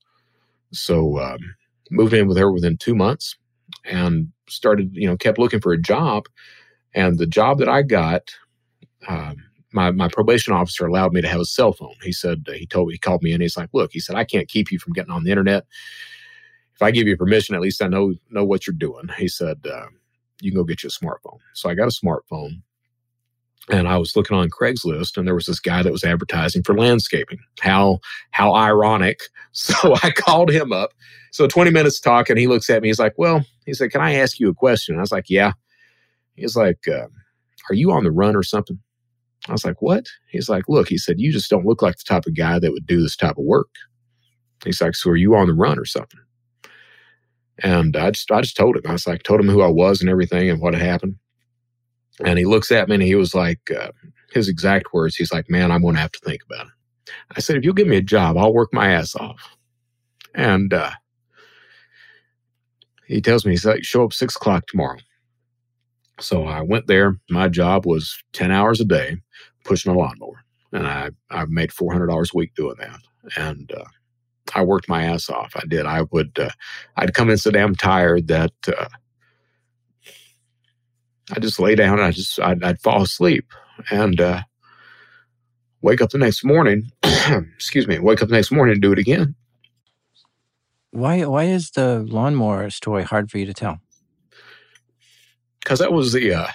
So um, moved in with her within two months, and started, you know, kept looking for a job. And the job that I got. Um, my, my probation officer allowed me to have a cell phone. He said, uh, he told me, he called me in. He's like, look, he said, I can't keep you from getting on the internet. If I give you permission, at least I know, know what you're doing. He said, uh, you can go get you a smartphone. So I got a smartphone, and I was looking on Craigslist, and there was this guy that was advertising for landscaping. How, how ironic. So I called him up. So twenty minutes talking, he looks at me. He's like, well, he said, can I ask you a question? I was like, yeah. He's like, uh, are you on the run or something? I was like, what? He's like, look, he said, you just don't look like the type of guy that would do this type of work. He's like, so are you on the run or something? And I just, I just told him. I was like, told him who I was and everything and what had happened. And he looks at me and he was like, uh, his exact words, he's like, man, I'm going to have to think about it. I said, if you'll give me a job, I'll work my ass off. And uh, he tells me, he's like, show up six o'clock tomorrow. So I went there. My job was ten hours a day pushing a lawnmower. And I, I made four hundred dollars a week doing that. And uh, I worked my ass off. I did. I would, uh, I'd come in so damn tired that uh, I'd just lay down and I just, I'd, I'd fall asleep and uh, wake up the next morning. excuse me, wake up the next morning and do it again. Why, why is the lawnmower story hard for you to tell? Because that was the, uh,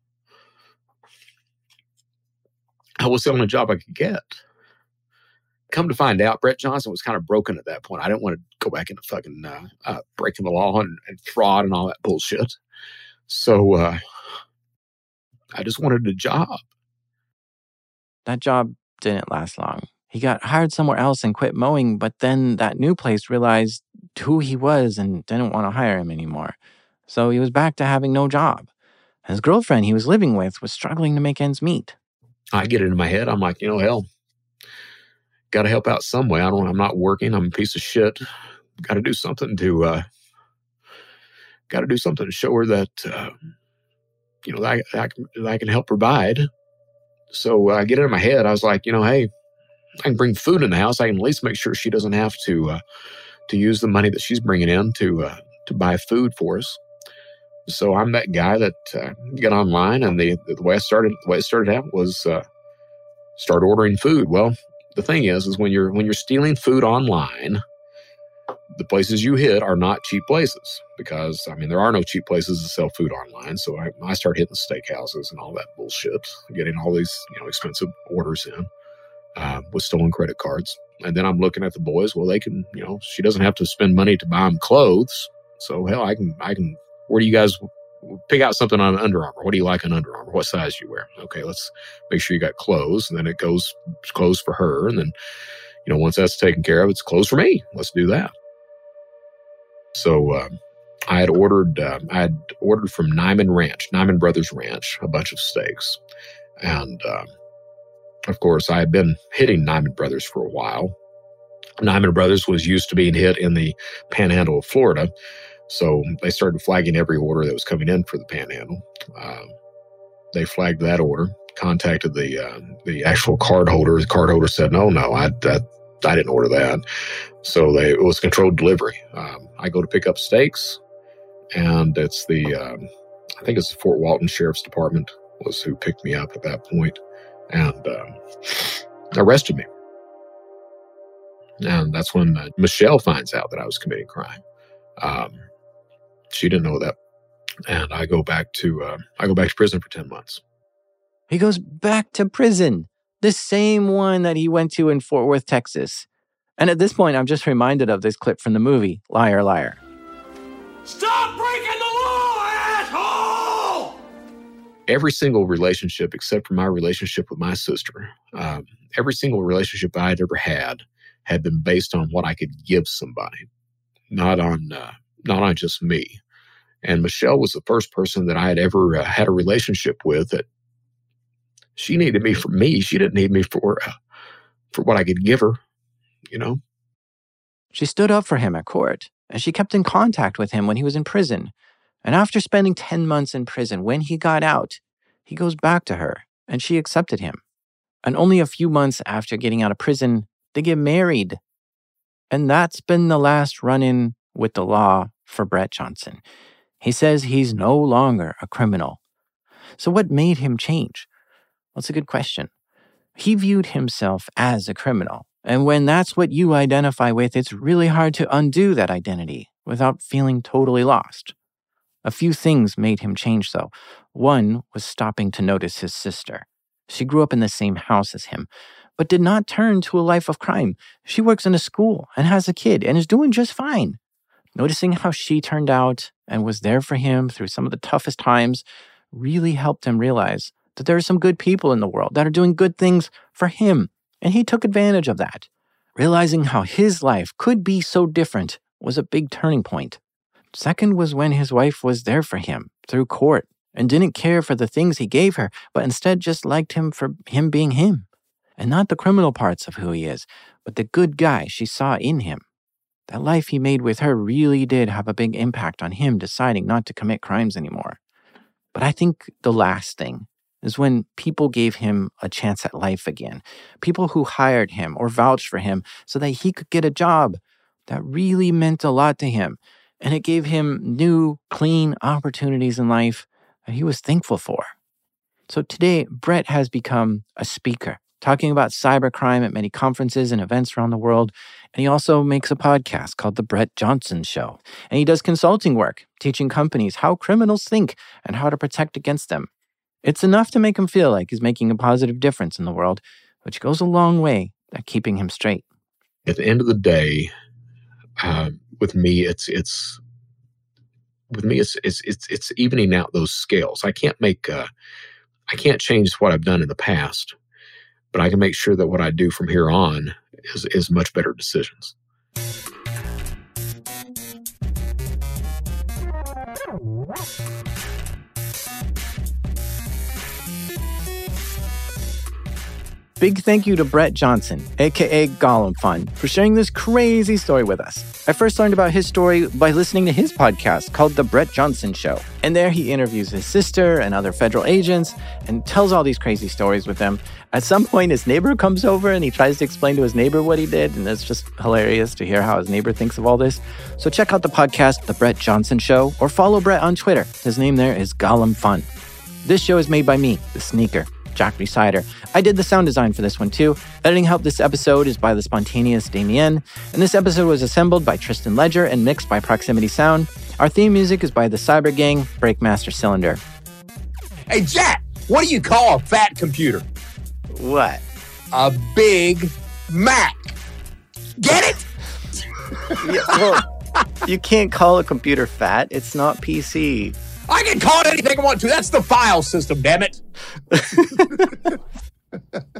that was the only job I could get. Come to find out, Brett Johnson was kind of broken at that point. I didn't want to go back into fucking uh, uh, breaking the law and, and fraud and all that bullshit. So uh, I just wanted a job. That job didn't last long. He got hired somewhere else and quit mowing, but then that new place realized who he was and didn't want to hire him anymore. So he was back to having no job. His girlfriend he was living with was struggling to make ends meet. I get it in my head. I'm like, you know, hell, got to help out some way. I don't. I'm not working. I'm a piece of shit. Got to do something to. Uh, got to do something to show her that, uh, you know, that I, that I, can, that I can help provide. So I get it in my head. I was like, you know, hey, I can bring food in the house. I can at least make sure she doesn't have to uh, to use the money that she's bringing in to uh, to buy food for us. So I'm that guy that uh, got online, and the the way I started, the way it started out was uh, start ordering food. Well, the thing is, is when you're when you're stealing food online, the places you hit are not cheap places because I mean there are no cheap places to sell food online. So I, I started hitting the steakhouses and all that bullshit, getting all these you know expensive orders in uh, with stolen credit cards. And then I'm looking at the boys. Well, they can you know she doesn't have to spend money to buy them clothes. So hell, I can I can. Where do you guys pick out something on Under Armour? What do you like on Under Armour? What size do you wear? Okay, let's make sure you got clothes. And then it goes clothes for her. And then, you know, once that's taken care of, it's clothes for me. Let's do that. So uh, I had ordered, uh, I had ordered from Nyman Ranch, Nyman Brothers Ranch, a bunch of steaks. And uh, of course, I had been hitting Nyman Brothers for a while. Nyman Brothers was used to being hit in the Panhandle of Florida. So they started flagging every order that was coming in for the Panhandle. Uh, they flagged that order, contacted the uh, the actual card holder. The card holder said, no, no, I, I, I didn't order that. So they, it was controlled delivery. Um, I go to pick up steaks, and it's the, um, I think it's the Fort Walton Sheriff's Department was who picked me up at that point and um, arrested me. And that's when uh, Michelle finds out that I was committing crime. Um, She didn't know that, and I go back to uh, I go back to prison for ten months. He goes back to prison, the same one that he went to in Fort Worth, Texas. And at this point, I'm just reminded of this clip from the movie Liar, Liar. Stop breaking the law, asshole! Every single relationship, except for my relationship with my sister, um, every single relationship I had ever had had been based on what I could give somebody, not on uh, not on just me. And Michelle was the first person that I had ever uh, had a relationship with that she needed me for me. She didn't need me for uh, for what I could give her, you know. She stood up for him at court, and she kept in contact with him when he was in prison. And after spending ten months in prison, when he got out, he goes back to her, and she accepted him. And only a few months after getting out of prison, they get married. And that's been the last run-in with the law for Brett Johnson. He says he's no longer a criminal. So what made him change? Well, it's a good question. He viewed himself as a criminal. And when that's what you identify with, it's really hard to undo that identity without feeling totally lost. A few things made him change, though. One was stopping to notice his sister. She grew up in the same house as him, but did not turn to a life of crime. She works in a school and has a kid and is doing just fine. Noticing how she turned out and was there for him through some of the toughest times really helped him realize that there are some good people in the world that are doing good things for him, and he took advantage of that. Realizing how his life could be so different was a big turning point. Second was when his wife was there for him through court and didn't care for the things he gave her, but instead just liked him for him being him. And not the criminal parts of who he is, but the good guy she saw in him. That life he made with her really did have a big impact on him deciding not to commit crimes anymore. But I think the last thing is when people gave him a chance at life again. People who hired him or vouched for him so that he could get a job. That really meant a lot to him. And it gave him new, clean opportunities in life that he was thankful for. So today, Brett has become a speaker, talking about cybercrime at many conferences and events around the world. And he also makes a podcast called The Brett Johnson Show. And he does consulting work, teaching companies how criminals think and how to protect against them. It's enough to make him feel like he's making a positive difference in the world, which goes a long way at keeping him straight. At the end of the day, uh, with me, it's it's with me, it's it's it's it's evening out those scales. I can't make, uh, I can't change what I've done in the past, but I can make sure that what I do from here on is is much better decisions. Big thank you to Brett Johnson, aka Gollum Fun, for sharing this crazy story with us. I first learned about his story by listening to his podcast called The Brett Johnson Show. And there he interviews his sister and other federal agents and tells all these crazy stories with them. At some point, his neighbor comes over and he tries to explain to his neighbor what he did. And it's just hilarious to hear how his neighbor thinks of all this. So check out the podcast, The Brett Johnson Show, or follow Brett on Twitter. His name there is Gollum Fun. This show is made by me, The Sneaker, Jack Resider. I did the sound design for this one too. Editing help this episode is by the spontaneous Damien. And this episode was assembled by Tristan Ledger and mixed by Proximity Sound. Our theme music is by the Cyber Gang, Breakmaster Cylinder. Hey, Jack, what do you call a fat computer? What? A Big Mac. Get it? Yeah, well, you can't call a computer fat. It's not P C. I can call it anything I want to. That's the file system, damn it.